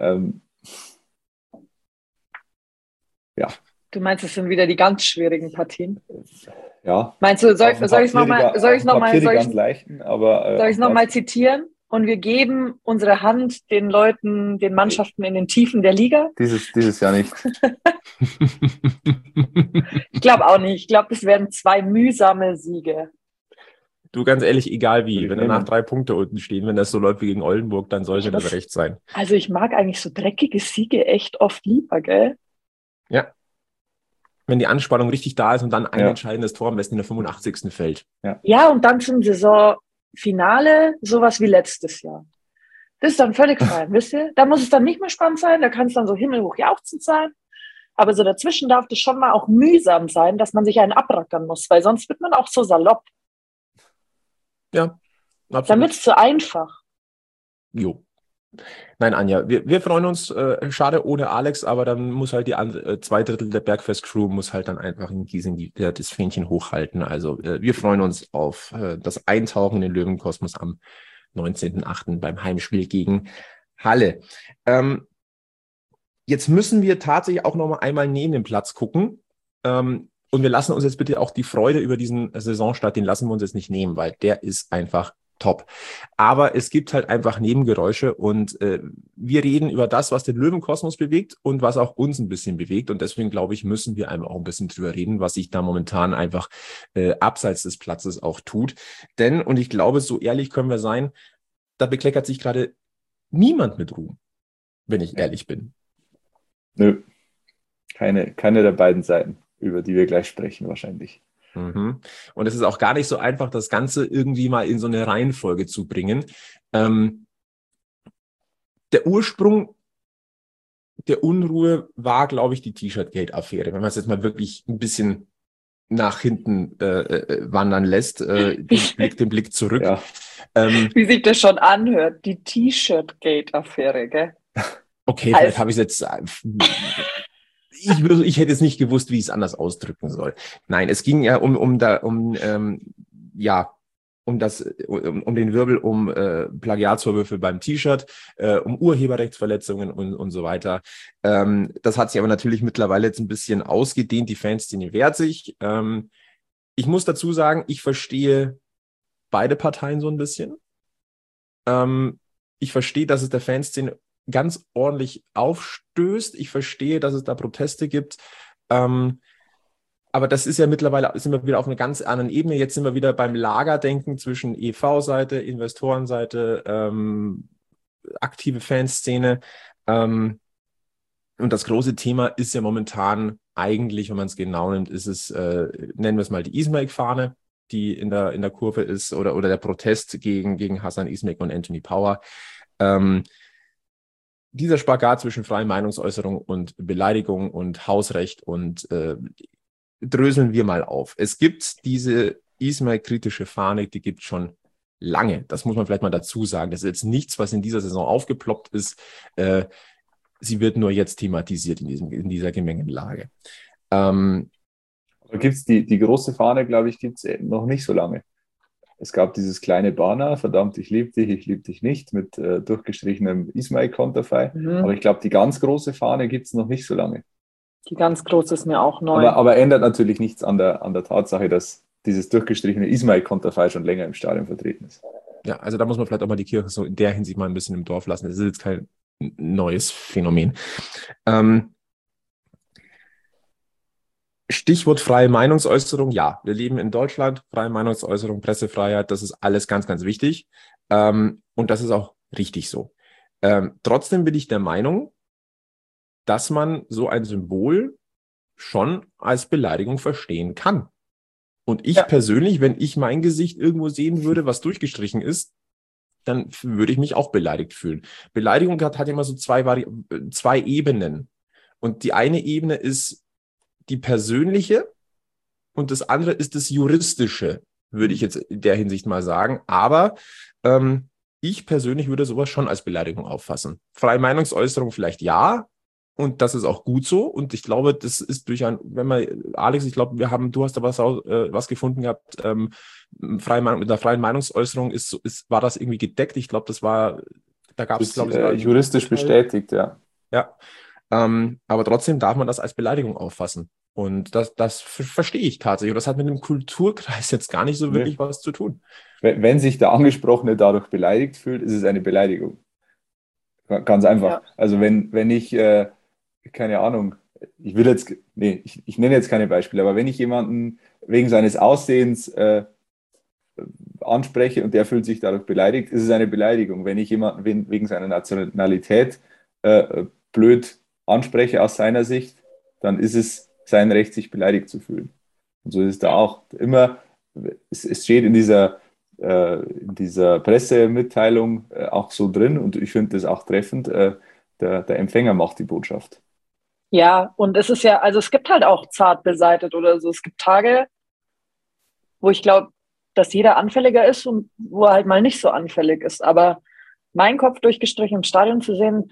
Speaker 3: Ja.
Speaker 4: Du meinst, es sind wieder die ganz schwierigen Partien?
Speaker 3: Ja.
Speaker 4: Meinst du, soll ich es nochmal zitieren? Und wir geben unsere Hand den Leuten, den Mannschaften in den Tiefen der Liga?
Speaker 3: Dieses Jahr nicht.
Speaker 4: Ich glaube auch nicht. Ich glaube, es werden 2 mühsame Siege.
Speaker 2: Du, ganz ehrlich, egal wie, wenn danach 3 Punkte unten stehen, wenn das so läuft wie gegen Oldenburg, dann sollte das recht sein.
Speaker 4: Also ich mag eigentlich so dreckige Siege echt oft lieber, gell?
Speaker 2: Ja. Wenn die Anspannung richtig da ist und dann ein entscheidendes Tor am besten in der 85. fällt.
Speaker 4: Ja, und dann zum Saisonfinale sowas wie letztes Jahr. Das ist dann völlig fein, wisst ihr? Da muss es dann nicht mehr spannend sein, da kann es dann so himmelhoch jauchzend sein. Aber so dazwischen darf das schon mal auch mühsam sein, dass man sich einen abrackern muss, weil sonst wird man auch so salopp.
Speaker 2: Ja, absolut.
Speaker 4: Dann wird es zu einfach.
Speaker 2: Jo. Nein, Anja, wir freuen uns, schade ohne Alex, aber dann muss halt die andere, 2/3 der Bergfest-Crew muss halt dann einfach in Giesing das Fähnchen hochhalten. Also wir freuen uns auf das Eintauchen in den Löwenkosmos am 19.08. beim Heimspiel gegen Halle. Jetzt müssen wir tatsächlich auch noch mal einmal neben den Platz gucken. Und wir lassen uns jetzt bitte auch die Freude über diesen Saisonstart, den lassen wir uns jetzt nicht nehmen, weil der ist einfach top. Aber es gibt halt einfach Nebengeräusche und wir reden über das, was den Löwenkosmos bewegt und was auch uns ein bisschen bewegt. Und deswegen, glaube ich, müssen wir einfach auch ein bisschen drüber reden, was sich da momentan einfach abseits des Platzes auch tut. Denn, und ich glaube, so ehrlich können wir sein, da bekleckert sich gerade niemand mit Ruhm, wenn ich ehrlich bin.
Speaker 3: Nö, keine der beiden Seiten, über die wir gleich sprechen wahrscheinlich.
Speaker 2: Mhm. Und es ist auch gar nicht so einfach, das Ganze irgendwie mal in so eine Reihenfolge zu bringen. Der Ursprung der Unruhe war, glaube ich, die T-Shirt-Gate-Affäre. Wenn man es jetzt mal wirklich ein bisschen nach hinten wandern lässt, den Blick zurück.
Speaker 3: Ja.
Speaker 4: Wie sich das schon anhört, die T-Shirt-Gate-Affäre, gell?
Speaker 2: Okay, vielleicht habe ich es jetzt... Ich hätte jetzt nicht gewusst, wie ich es anders ausdrücken soll. Nein, es ging ja um den Wirbel um Plagiatsvorwürfe beim T-Shirt, um Urheberrechtsverletzungen und so weiter. Das hat sich aber natürlich mittlerweile jetzt ein bisschen ausgedehnt. Die Fanszene wehrt sich. Ich muss dazu sagen, ich verstehe beide Parteien so ein bisschen. Ich verstehe, dass es der Fanszene ganz ordentlich aufstößt. Ich verstehe, dass es da Proteste gibt. Aber das ist ja mittlerweile, sind wir wieder auf einer ganz anderen Ebene. Jetzt sind wir wieder beim Lagerdenken zwischen EV-Seite, Investorenseite, aktive Fanszene. Und das große Thema ist ja momentan eigentlich, wenn man es genau nimmt, ist es, nennen wir es mal die Ismail-Fahne, die in der Kurve ist, oder der Protest gegen Hassan Ismail und Anthony Power. Dieser Spagat zwischen freien Meinungsäußerung und Beleidigung und Hausrecht und dröseln wir mal auf. Es gibt diese Ismail-kritische Fahne, die gibt es schon lange. Das muss man vielleicht mal dazu sagen. Das ist jetzt nichts, was in dieser Saison aufgeploppt ist. Sie wird nur jetzt thematisiert in dieser Gemengelage.
Speaker 3: Aber gibt es die große Fahne, glaube ich, gibt es noch nicht so lange. Es gab dieses kleine Banner, verdammt, ich liebe dich nicht, mit durchgestrichenem Ismail-Konterfei. Aber ich glaube, die ganz große Fahne gibt es noch nicht so lange.
Speaker 4: Die ganz große ist mir auch neu.
Speaker 3: Aber ändert natürlich nichts an der Tatsache, dass dieses durchgestrichene Ismail-Konterfei schon länger im Stadion vertreten ist.
Speaker 2: Ja, also da muss man vielleicht auch mal die Kirche so in der Hinsicht mal ein bisschen im Dorf lassen. Das ist jetzt kein neues Phänomen. Stichwort freie Meinungsäußerung. Ja, wir leben in Deutschland. Freie Meinungsäußerung, Pressefreiheit, das ist alles ganz, ganz wichtig. Und das ist auch richtig so. Trotzdem bin ich der Meinung, dass man so ein Symbol schon als Beleidigung verstehen kann. Und ich persönlich, wenn ich mein Gesicht irgendwo sehen würde, was durchgestrichen ist, dann würde ich mich auch beleidigt fühlen. Beleidigung hat immer so zwei Ebenen. Und die eine Ebene ist die persönliche und das andere ist das juristische, würde ich jetzt in der Hinsicht mal sagen. Aber ich persönlich würde sowas schon als Beleidigung auffassen. Freie Meinungsäußerung vielleicht ja. Und das ist auch gut so. Und ich glaube, das ist Alex, ich glaube, du hast da was gefunden gehabt. Mit der freien Meinungsäußerung war das irgendwie gedeckt. Ich glaube, da gab es, glaube ich,
Speaker 3: juristisch bestätigt, ja.
Speaker 2: Ja. Aber trotzdem darf man das als Beleidigung auffassen. Und das verstehe ich tatsächlich. Und das hat mit dem Kulturkreis jetzt gar nicht so wirklich was zu tun.
Speaker 3: Wenn sich der Angesprochene dadurch beleidigt fühlt, ist es eine Beleidigung. Ganz einfach. Ja. Also wenn ich keine Ahnung, ich nenne jetzt keine Beispiele, aber wenn ich jemanden wegen seines Aussehens anspreche und der fühlt sich dadurch beleidigt, ist es eine Beleidigung. Wenn ich jemanden wegen seiner Nationalität blöd anspreche aus seiner Sicht, dann ist es sein Recht, sich beleidigt zu fühlen. Und so ist es da auch immer, es steht in dieser Pressemitteilung auch so drin und ich finde das auch treffend, der Empfänger macht die Botschaft.
Speaker 4: Ja, und es ist ja, also es gibt halt auch zart beseitet oder so. Es gibt Tage, wo ich glaube, dass jeder anfälliger ist und wo er halt mal nicht so anfällig ist. Aber meinen Kopf durchgestrichen im Stadion zu sehen,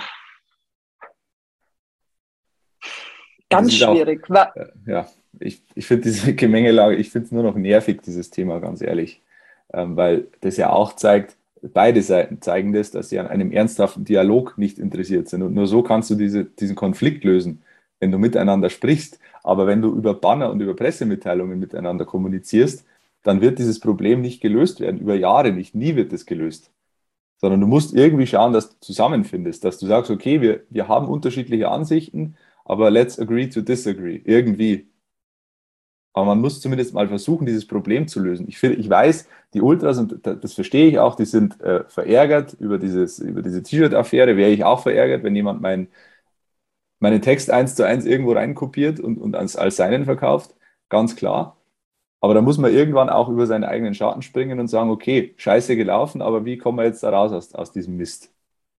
Speaker 4: ganz schwierig.
Speaker 3: Ich finde diese Gemengelage, ich finde es nur noch nervig, dieses Thema, ganz ehrlich. Weil das ja auch zeigt, beide Seiten zeigen das, dass sie an einem ernsthaften Dialog nicht interessiert sind. Und nur so kannst du diesen Konflikt lösen, wenn du miteinander sprichst. Aber wenn du über Banner und über Pressemitteilungen miteinander kommunizierst, dann wird dieses Problem nicht gelöst werden, über Jahre nicht, nie wird es gelöst. Sondern du musst irgendwie schauen, dass du zusammenfindest, dass du sagst, okay, wir haben unterschiedliche Ansichten, aber let's agree to disagree, irgendwie. Aber man muss zumindest mal versuchen, dieses Problem zu lösen. Ich weiß, die Ultras, und das verstehe ich auch, die sind verärgert über diese T-Shirt-Affäre. Wäre ich auch verärgert, wenn jemand meinen Text 1:1 irgendwo reinkopiert und als seinen verkauft. Ganz klar. Aber da muss man irgendwann auch über seinen eigenen Schatten springen und sagen, okay, scheiße gelaufen, aber wie kommen wir jetzt da raus aus diesem Mist?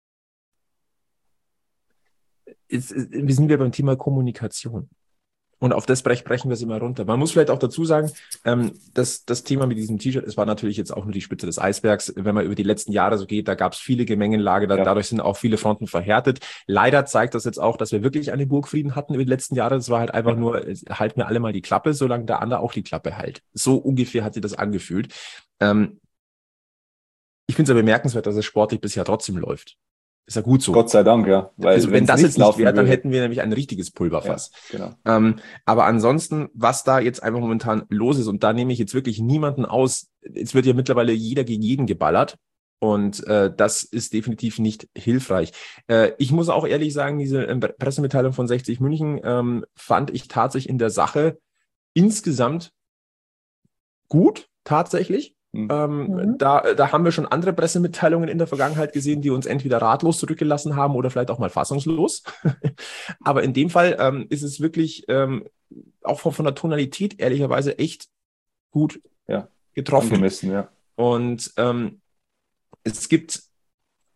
Speaker 2: Wir sind beim Thema Kommunikation. Und auf das brechen wir es immer runter. Man muss vielleicht auch dazu sagen, dass das Thema mit diesem T-Shirt, es war natürlich jetzt auch nur die Spitze des Eisbergs. Wenn man über die letzten Jahre so geht, da gab es viele Gemengelage, dadurch sind auch viele Fronten verhärtet. Leider zeigt das jetzt auch, dass wir wirklich einen Burgfrieden hatten über die letzten Jahre. Das war halt einfach nur, halten wir alle mal die Klappe, solange der andere auch die Klappe hält. So ungefähr hat sich das angefühlt. Ich finde es ja bemerkenswert, dass es sportlich bisher trotzdem läuft. Ist ja gut so.
Speaker 3: Gott sei Dank, ja.
Speaker 2: Weil also wenn das jetzt nicht wäre, dann hätten wir nämlich ein richtiges Pulverfass.
Speaker 3: Ja, genau.
Speaker 2: Aber ansonsten, was da jetzt einfach momentan los ist, und da nehme ich jetzt wirklich niemanden aus, es wird ja mittlerweile jeder gegen jeden geballert und das ist definitiv nicht hilfreich. Ich muss auch ehrlich sagen, diese Pressemitteilung von 60 München fand ich tatsächlich in der Sache insgesamt gut, tatsächlich. Da haben wir schon andere Pressemitteilungen in der Vergangenheit gesehen, die uns entweder ratlos zurückgelassen haben oder vielleicht auch mal fassungslos. Aber in dem Fall ist es wirklich auch von der Tonalität ehrlicherweise echt gut getroffen.
Speaker 3: Angemessen, ja.
Speaker 2: Und es gibt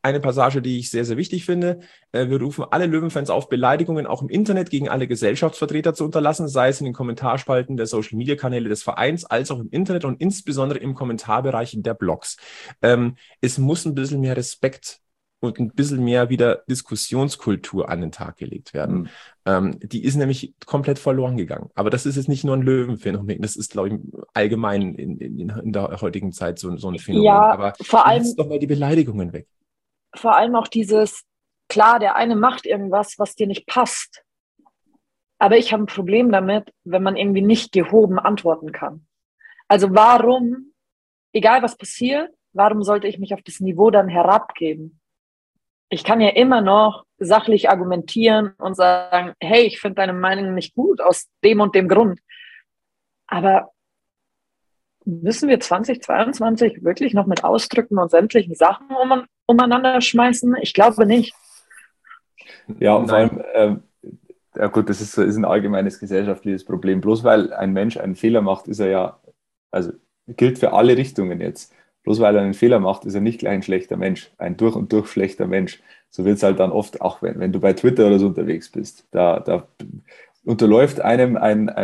Speaker 2: eine Passage, die ich sehr, sehr wichtig finde. Wir rufen alle Löwenfans auf, Beleidigungen auch im Internet gegen alle Gesellschaftsvertreter zu unterlassen, sei es in den Kommentarspalten der Social-Media-Kanäle des Vereins, als auch im Internet und insbesondere im Kommentarbereich der Blogs. Es muss ein bisschen mehr Respekt und ein bisschen mehr wieder Diskussionskultur an den Tag gelegt werden. Die ist nämlich komplett verloren gegangen. Aber das ist jetzt nicht nur ein Löwenphänomen, das ist, glaube ich, allgemein in der heutigen Zeit so ein Phänomen.
Speaker 4: Ja,
Speaker 2: aber
Speaker 4: vor allem
Speaker 2: lass doch mal die Beleidigungen weg.
Speaker 4: Vor allem auch dieses, klar, der eine macht irgendwas, was dir nicht passt. Aber ich habe ein Problem damit, wenn man irgendwie nicht gehoben antworten kann. Also warum, egal was passiert, warum sollte ich mich auf das Niveau dann herabgeben? Ich kann ja immer noch sachlich argumentieren und sagen, hey, ich finde deine Meinung nicht gut aus dem und dem Grund. Aber müssen wir 2022 wirklich noch mit Ausdrücken und sämtlichen Sachen umeinander schmeißen? Ich glaube nicht.
Speaker 3: Ja, und vor allem, ja gut, das ist ein allgemeines gesellschaftliches Problem. Bloß weil ein Mensch einen Fehler macht, ist er ja, also gilt für alle Richtungen jetzt. Bloß weil er einen Fehler macht, ist er nicht gleich ein schlechter Mensch, ein durch und durch schlechter Mensch. So wird es halt dann oft, auch wenn du bei Twitter oder so unterwegs bist. Da unterläuft einem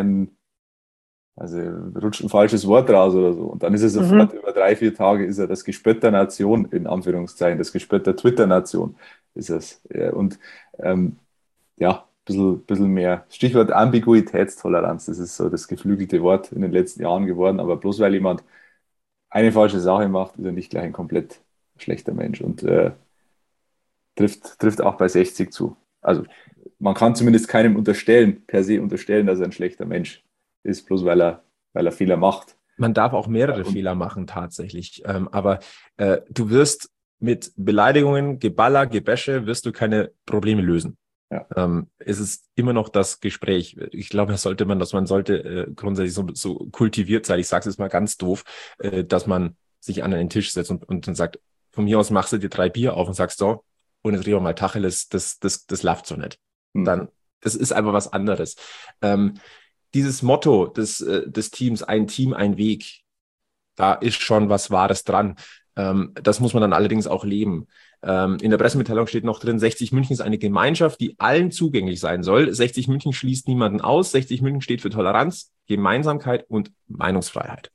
Speaker 3: also rutscht ein falsches Wort raus oder so. Und dann ist er sofort über 3-4 Tage ist er das Gespött der Nation, in Anführungszeichen, das Gespött der Twitter-Nation ist es. Und ja, ein bisschen mehr. Stichwort Ambiguitätstoleranz, das ist so das geflügelte Wort in den letzten Jahren geworden. Aber bloß weil jemand eine falsche Sache macht, ist er nicht gleich ein komplett schlechter Mensch und trifft auch bei 60 zu. Also man kann zumindest keinem per se unterstellen, dass er ein schlechter Mensch ist, bloß weil er Fehler macht.
Speaker 2: Man darf auch mehrere Fehler machen tatsächlich, aber du wirst mit Beleidigungen, Geballer, Gebäsche, wirst du keine Probleme lösen.
Speaker 3: Ja.
Speaker 2: Es ist immer noch das Gespräch. Ich glaube, man sollte grundsätzlich so kultiviert sein, ich sage es jetzt mal ganz doof, dass man sich an einen Tisch setzt und dann sagt, von mir aus machst du dir 3 Bier auf und sagst so, und jetzt reden wir mal Tacheles, das läuft so nicht. Dann, das ist einfach was anderes. Dieses Motto des Teams, ein Team, ein Weg, da ist schon was Wahres dran. Das muss man dann allerdings auch leben. In der Pressemitteilung steht noch drin, 60 München ist eine Gemeinschaft, die allen zugänglich sein soll. 60 München schließt niemanden aus. 60 München steht für Toleranz, Gemeinsamkeit und Meinungsfreiheit.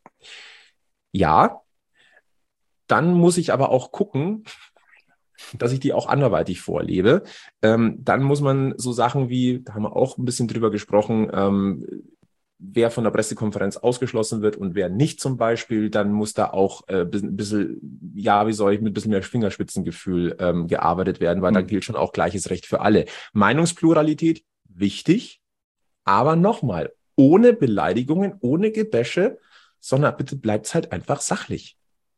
Speaker 2: Ja, dann muss ich aber auch gucken, dass ich die auch anderweitig vorlebe. Dann muss man so Sachen wie, da haben wir auch ein bisschen drüber gesprochen, wer von der Pressekonferenz ausgeschlossen wird und wer nicht zum Beispiel, dann muss da auch ein bisschen, ja, wie soll ich, mit ein bisschen mehr Fingerspitzengefühl gearbeitet werden, weil da gilt schon auch gleiches Recht für alle. Meinungspluralität, wichtig, aber nochmal, ohne Beleidigungen, ohne Gebäsche, sondern bitte bleibt's halt einfach sachlich.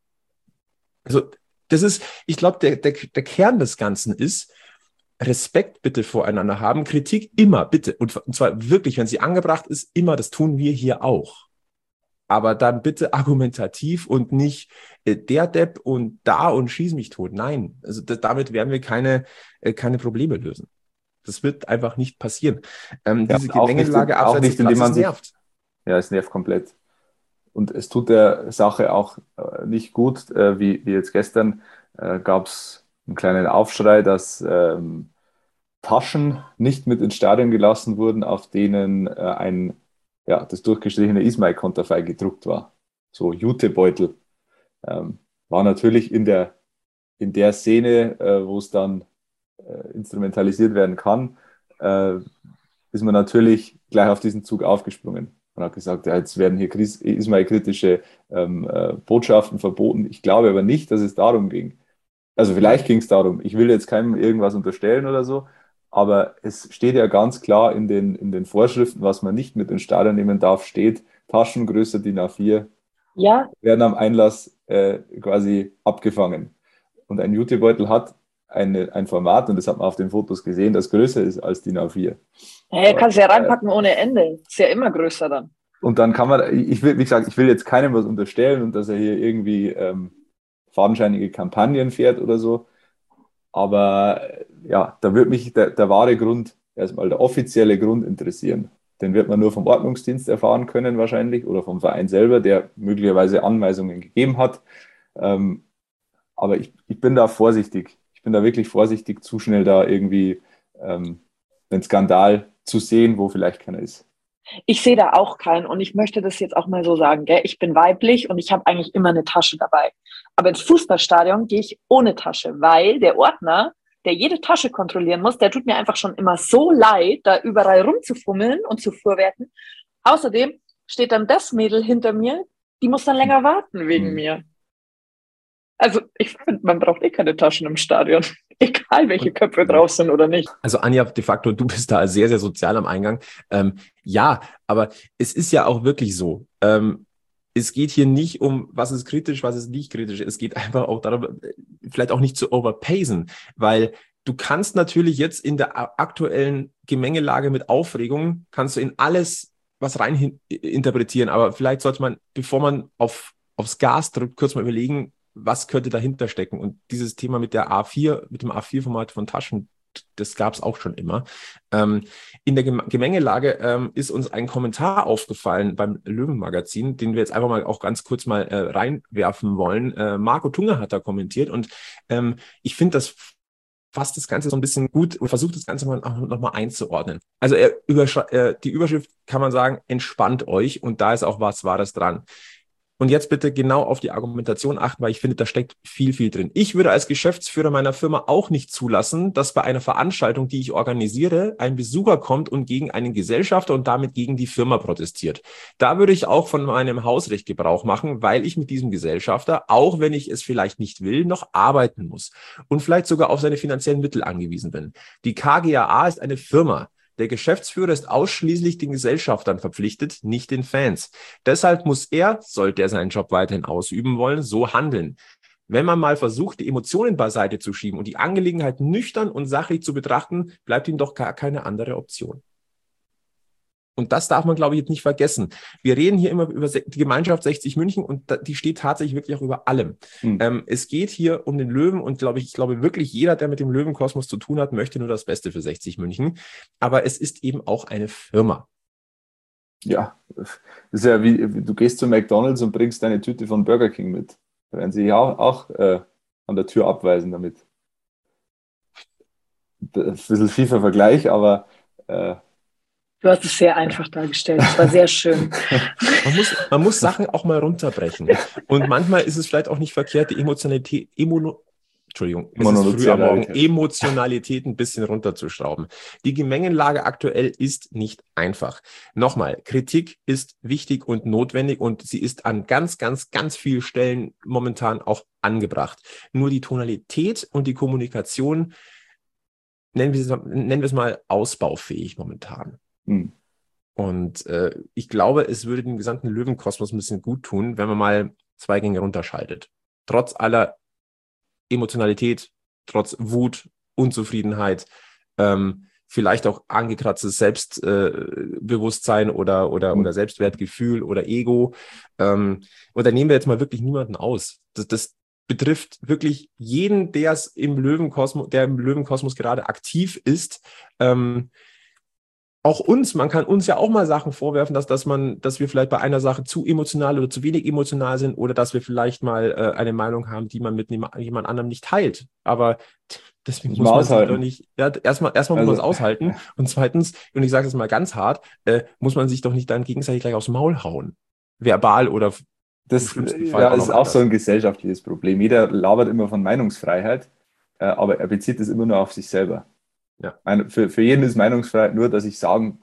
Speaker 2: Also das ist, ich glaube, der Kern des Ganzen ist, Respekt bitte voreinander haben, Kritik immer, bitte, und zwar wirklich, wenn sie angebracht ist, immer, das tun wir hier auch. Aber dann bitte argumentativ und nicht der Depp und da und schieß mich tot. Nein, also damit werden wir keine Probleme lösen. Das wird einfach nicht passieren. Diese Gemengelage abseits des Platzes nervt.
Speaker 3: Ja, es nervt komplett. Und es tut der Sache auch nicht gut, wie jetzt gestern gab es einen kleinen Aufschrei, dass Taschen nicht mit ins Stadion gelassen wurden, auf denen das durchgestrichene Ismail-Konterfei gedruckt war. So Jutebeutel. War natürlich in der Szene, wo es dann instrumentalisiert werden kann, ist man natürlich gleich auf diesen Zug aufgesprungen. Man hat gesagt, ja, jetzt werden hier Ismail-kritische Botschaften verboten. Ich glaube aber nicht, dass es darum ging. Also vielleicht ging es darum, ich will jetzt keinem irgendwas unterstellen oder so, aber es steht ja ganz klar in den Vorschriften, was man nicht mit ins Stadion nehmen darf, steht Taschengröße DIN A4, werden am Einlass quasi abgefangen. Und ein Jutebeutel hat ein Format, und das hat man auf den Fotos gesehen, das größer ist als DIN A4.
Speaker 4: Hey, kannst du ja reinpacken ohne Ende. Ist ja immer größer dann.
Speaker 3: Und dann kann man, wie gesagt, ich will jetzt keinem was unterstellen und dass er hier irgendwie fadenscheinige Kampagnen fährt oder so. Aber ja, da wird mich der wahre Grund, erstmal der offizielle Grund interessieren. Den wird man nur vom Ordnungsdienst erfahren können wahrscheinlich oder vom Verein selber, der möglicherweise Anweisungen gegeben hat. Aber ich bin da vorsichtig. Ich bin da wirklich vorsichtig, zu schnell da irgendwie einen Skandal zu sehen, wo vielleicht keiner ist.
Speaker 4: Ich sehe da auch keinen und ich möchte das jetzt auch mal so sagen, gell? Ich bin weiblich und ich habe eigentlich immer eine Tasche dabei. Aber ins Fußballstadion gehe ich ohne Tasche, weil der Ordner, der jede Tasche kontrollieren muss, der tut mir einfach schon immer so leid, da überall rumzufummeln und zu fuhrwerken. Außerdem steht dann das Mädel hinter mir, die muss dann länger warten wegen mir. Also ich finde, man braucht keine Taschen im Stadion. Egal, welche Köpfe drauf sind oder nicht.
Speaker 2: Also Anja, de facto, du bist da sehr, sehr sozial am Eingang. Ja, aber es ist ja auch wirklich so. Es geht hier nicht um, was ist kritisch, was ist nicht kritisch. Es geht einfach auch darum, vielleicht auch nicht zu overpacen, weil du kannst natürlich jetzt in der aktuellen Gemengelage mit Aufregung, kannst du in alles was rein interpretieren. Aber vielleicht sollte man, bevor man aufs Gas drückt, kurz mal überlegen, was könnte dahinter stecken? Und dieses Thema mit dem A4-Format von Taschen, das gab es auch schon immer. In der Gemengelage ist uns ein Kommentar aufgefallen beim Löwenmagazin, den wir jetzt einfach mal auch ganz kurz mal reinwerfen wollen. Marco Tunge hat da kommentiert und ich finde, das fasst das Ganze so ein bisschen gut und versucht das Ganze mal nochmal einzuordnen. Also die Überschrift kann man sagen, entspannt euch und da ist auch was Wahres dran. Und jetzt bitte genau auf die Argumentation achten, weil ich finde, da steckt viel, viel drin. Ich würde als Geschäftsführer meiner Firma auch nicht zulassen, dass bei einer Veranstaltung, die ich organisiere, ein Besucher kommt und gegen einen Gesellschafter und damit gegen die Firma protestiert. Da würde ich auch von meinem Hausrecht Gebrauch machen, weil ich mit diesem Gesellschafter, auch wenn ich es vielleicht nicht will, noch arbeiten muss und vielleicht sogar auf seine finanziellen Mittel angewiesen bin. Die KGaA ist eine Firma. Der Geschäftsführer ist ausschließlich den Gesellschaftern verpflichtet, nicht den Fans. Deshalb muss sollte er seinen Job weiterhin ausüben wollen, so handeln. Wenn man mal versucht, die Emotionen beiseite zu schieben und die Angelegenheit nüchtern und sachlich zu betrachten, bleibt ihm doch gar keine andere Option. Und das darf man, glaube ich, jetzt nicht vergessen. Wir reden hier immer über die Gemeinschaft 60 München und die steht tatsächlich wirklich auch über allem. Es geht hier um den Löwen und ich glaube wirklich jeder, der mit dem Löwenkosmos zu tun hat, möchte nur das Beste für 60 München. Aber es ist eben auch eine Firma.
Speaker 3: Ja, das ist ja wie, du gehst zu McDonald's und bringst deine Tüte von Burger King mit. Da werden sie ja auch an der Tür abweisen damit. Ein bisschen schiefer Vergleich, aber
Speaker 4: du hast es sehr einfach dargestellt. Es war sehr schön.
Speaker 2: Man muss Sachen auch mal runterbrechen. Und manchmal ist es vielleicht auch nicht verkehrt, die Emotionalität ein bisschen runterzuschrauben. Die Gemengelage aktuell ist nicht einfach. Nochmal, Kritik ist wichtig und notwendig und sie ist an ganz, ganz, ganz vielen Stellen momentan auch angebracht. Nur die Tonalität und die Kommunikation, nennen wir es mal ausbaufähig momentan. Und ich glaube, es würde dem gesamten Löwenkosmos ein bisschen gut tun, wenn man mal 2 Gänge runterschaltet. Trotz aller Emotionalität, trotz Wut, Unzufriedenheit, vielleicht auch angekratztes Selbstbewusstsein oder Selbstwertgefühl oder Ego. Und da nehmen wir jetzt mal wirklich niemanden aus. Das betrifft wirklich jeden, der im Löwenkosmos gerade aktiv ist. Auch uns, man kann uns ja auch mal Sachen vorwerfen, dass wir vielleicht bei einer Sache zu emotional oder zu wenig emotional sind oder dass wir vielleicht mal eine Meinung haben, die man mit jemand anderem nicht teilt. Aber deswegen muss man es doch nicht, ja, erstmal muss man es aushalten und zweitens, und ich sage es mal ganz hart, muss man sich doch nicht dann gegenseitig gleich aufs Maul hauen. Verbal oder
Speaker 3: das ist auch so ein gesellschaftliches Problem. Jeder labert immer von Meinungsfreiheit, aber er bezieht es immer nur auf sich selber. Ja. Für jeden ist Meinungsfreiheit nur, dass ich sagen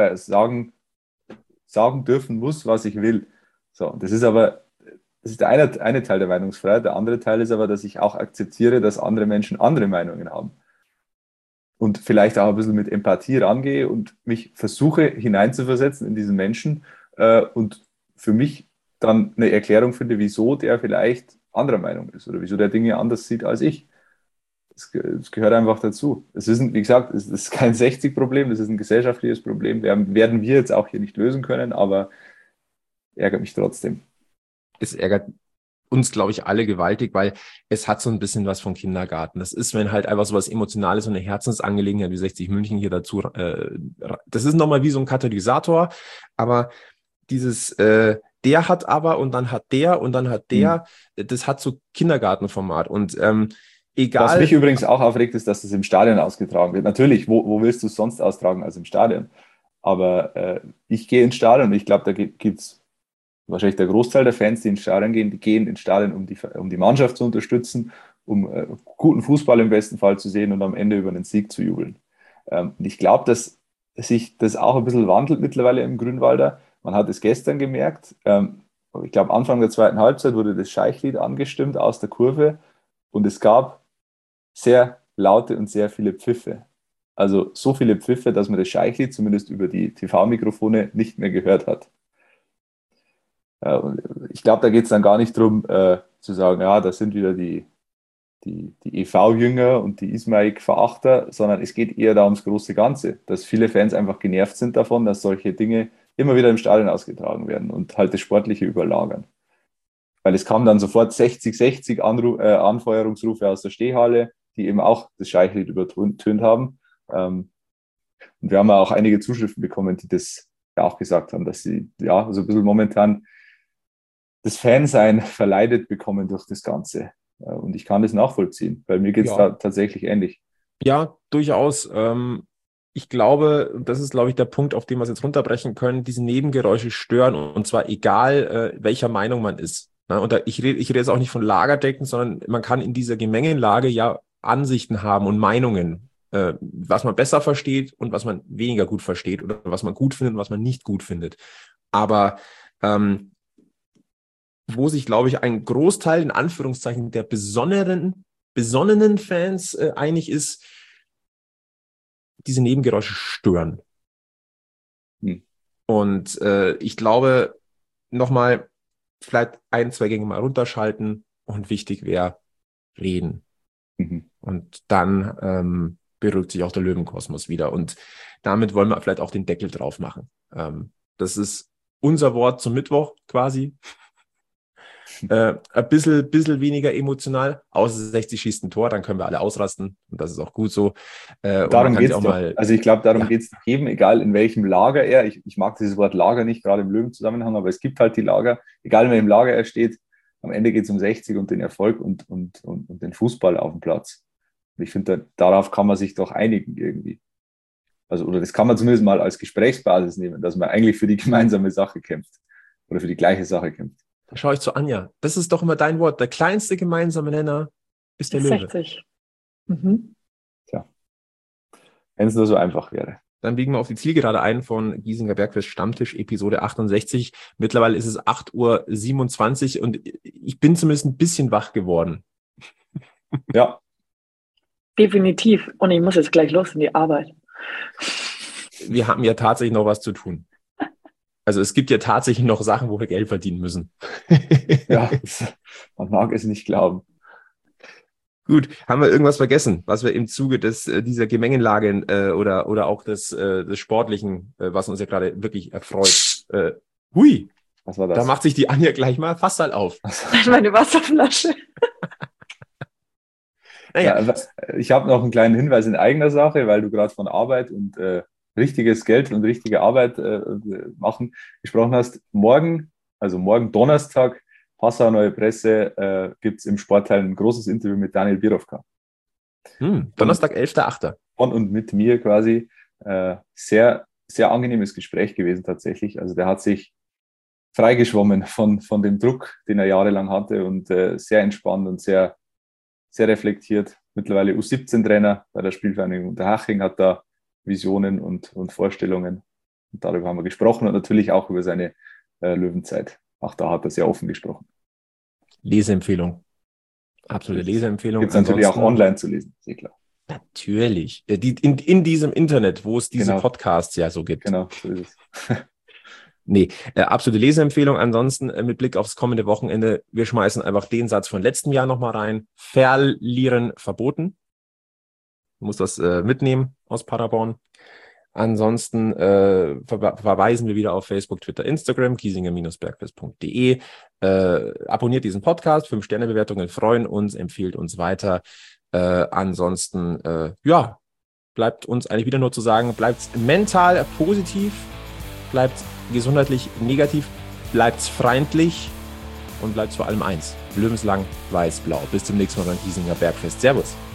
Speaker 3: dürfen muss, was ich will. So, das ist der eine Teil der Meinungsfreiheit. Der andere Teil ist aber, dass ich auch akzeptiere, dass andere Menschen andere Meinungen haben. Und vielleicht auch ein bisschen mit Empathie rangehe und mich versuche hineinzuversetzen in diesen Menschen und für mich dann eine Erklärung finde, wieso der vielleicht anderer Meinung ist oder wieso der Dinge anders sieht als ich. Das gehört einfach dazu. Es ist, wie gesagt, es ist kein 60-Problem, das ist ein gesellschaftliches Problem. Werden wir jetzt auch hier nicht lösen können, aber ärgert mich trotzdem.
Speaker 2: Es ärgert uns, glaube ich, alle gewaltig, weil es hat so ein bisschen was vom Kindergarten. Das ist, wenn halt einfach so was Emotionales, so eine Herzensangelegenheit wie 60 München hier dazu, das ist nochmal wie so ein Katalysator, aber dieses, der hat aber und dann hat der, das hat so Kindergartenformat und egal.
Speaker 3: Was mich übrigens auch aufregt, ist, dass das im Stadion ausgetragen wird. Natürlich, wo willst du es sonst austragen als im Stadion? Aber ich gehe ins Stadion und ich glaube, da gibt es wahrscheinlich der Großteil der Fans, die ins Stadion gehen, die gehen ins Stadion, um die Mannschaft zu unterstützen, um guten Fußball im besten Fall zu sehen und am Ende über einen Sieg zu jubeln. Und ich glaube, dass sich das auch ein bisschen wandelt mittlerweile im Grünwalder. Man hat es gestern gemerkt. Ich glaube, Anfang der zweiten Halbzeit wurde das Scheichlied angestimmt aus der Kurve und es gab sehr laute und sehr viele Pfiffe. Also so viele Pfiffe, dass man das Scheichlied zumindest über die TV-Mikrofone nicht mehr gehört hat. Ich glaube, da geht es dann gar nicht darum, zu sagen, ja, das sind wieder die EV-Jünger und die Ismaik-Verachter, sondern es geht eher da ums große Ganze, dass viele Fans einfach genervt sind davon, dass solche Dinge immer wieder im Stadion ausgetragen werden und halt das Sportliche überlagern. Weil es kamen dann sofort 60 Anfeuerungsrufe aus der Stehhalle, die eben auch das Scheichlied übertönt haben. Und wir haben auch einige Zuschriften bekommen, die das ja auch gesagt haben, dass sie ja so ein bisschen momentan das Fansein verleidet bekommen durch das Ganze. Und ich kann das nachvollziehen, weil mir geht es da tatsächlich ähnlich.
Speaker 2: Ja, durchaus. Ich glaube, das ist, glaube ich, der Punkt, auf den wir es jetzt runterbrechen können. Diese Nebengeräusche stören und zwar egal, welcher Meinung man ist. Und ich rede jetzt auch nicht von Lagerdenken, sondern man kann in dieser Gemengelage ja Ansichten haben und Meinungen, was man besser versteht und was man weniger gut versteht oder was man gut findet und was man nicht gut findet. Aber wo sich, glaube ich, ein Großteil, in Anführungszeichen, der besonnenen Fans einig ist, diese Nebengeräusche stören. Und ich glaube, nochmal, vielleicht 1-2 Gänge mal runterschalten und wichtig wäre, reden. Und dann beruhigt sich auch der Löwenkosmos wieder. Und damit wollen wir vielleicht auch den Deckel drauf machen. Das ist unser Wort zum Mittwoch quasi. Ein bisschen weniger emotional, außer 60 schießt ein Tor, dann können wir alle ausrasten und das ist auch gut so.
Speaker 3: Darum geht es auch mal. Also ich glaube, darum geht es jedem, egal in welchem Lager er, ich mag dieses Wort Lager nicht, gerade im Löwenzusammenhang, aber es gibt halt die Lager, egal in welchem Lager er steht, am Ende geht es um 60 und den Erfolg und den Fußball auf dem Platz. Und ich finde, darauf kann man sich doch einigen irgendwie. Also, oder das kann man zumindest mal als Gesprächsbasis nehmen, dass man eigentlich für die gemeinsame Sache kämpft oder für die gleiche Sache kämpft.
Speaker 2: Da schaue ich zu Anja. Das ist doch immer dein Wort. Der kleinste gemeinsame Nenner ist der Löwe.
Speaker 4: 60.
Speaker 3: Tja, wenn es nur so einfach wäre.
Speaker 2: Dann biegen wir auf die Zielgerade ein von Giesinger Bergfest Stammtisch, Episode 68. Mittlerweile ist es 8:27 Uhr und ich bin zumindest ein bisschen wach geworden.
Speaker 3: Ja.
Speaker 4: Definitiv. Und ich muss jetzt gleich los in die Arbeit.
Speaker 2: Wir haben ja tatsächlich noch was zu tun. Also es gibt ja tatsächlich noch Sachen, wo wir Geld verdienen müssen.
Speaker 3: Ja, man mag es nicht glauben.
Speaker 2: Gut, haben wir irgendwas vergessen, was wir im Zuge dieser Gemengelage oder auch des Sportlichen, was uns ja gerade wirklich erfreut. Hui,
Speaker 3: was war das?
Speaker 2: Da macht sich die Anja gleich mal Fassal auf.
Speaker 4: Meine Wasserflasche.
Speaker 3: Naja. Ja, ich habe noch einen kleinen Hinweis in eigener Sache, weil du gerade von Arbeit und richtiges Geld und richtige Arbeit machen gesprochen hast. Morgen Donnerstag, Passau Neue Presse, gibt es im Sportteil ein großes Interview mit Daniel Birovka.
Speaker 2: Donnerstag, 11.8.
Speaker 3: Von und mit mir quasi. Sehr, sehr angenehmes Gespräch gewesen tatsächlich. Also der hat sich freigeschwommen von dem Druck, den er jahrelang hatte und sehr entspannt und sehr, sehr reflektiert. Mittlerweile U17-Trainer bei der Spielvereinigung Unterhaching, hat da Visionen und Vorstellungen. Und darüber haben wir gesprochen und natürlich auch über seine Löwenzeit. Auch da hat er sehr offen gesprochen.
Speaker 2: Leseempfehlung. Absolute Leseempfehlung.
Speaker 3: Gibt es natürlich auch online zu lesen, sehr klar.
Speaker 2: Natürlich. In diesem Internet, wo es diese Podcasts ja so gibt.
Speaker 3: Genau, so ist es.
Speaker 2: Nee, absolute Leseempfehlung. Ansonsten mit Blick aufs kommende Wochenende, wir schmeißen einfach den Satz von letztem Jahr nochmal rein. Verlieren verboten. Du musst das mitnehmen aus Paderborn. Ansonsten verweisen wir wieder auf Facebook, Twitter, Instagram, giesinger-bergfest.de. Abonniert diesen Podcast, 5-Sterne-Bewertungen freuen uns, empfiehlt uns weiter. Ansonsten, bleibt uns eigentlich wieder nur zu sagen, bleibt mental positiv, bleibt gesundheitlich negativ, bleibt freundlich und bleibt vor allem eins. Löwenslang, weiß-blau. Bis zum nächsten Mal beim Giesinger Bergfest. Servus.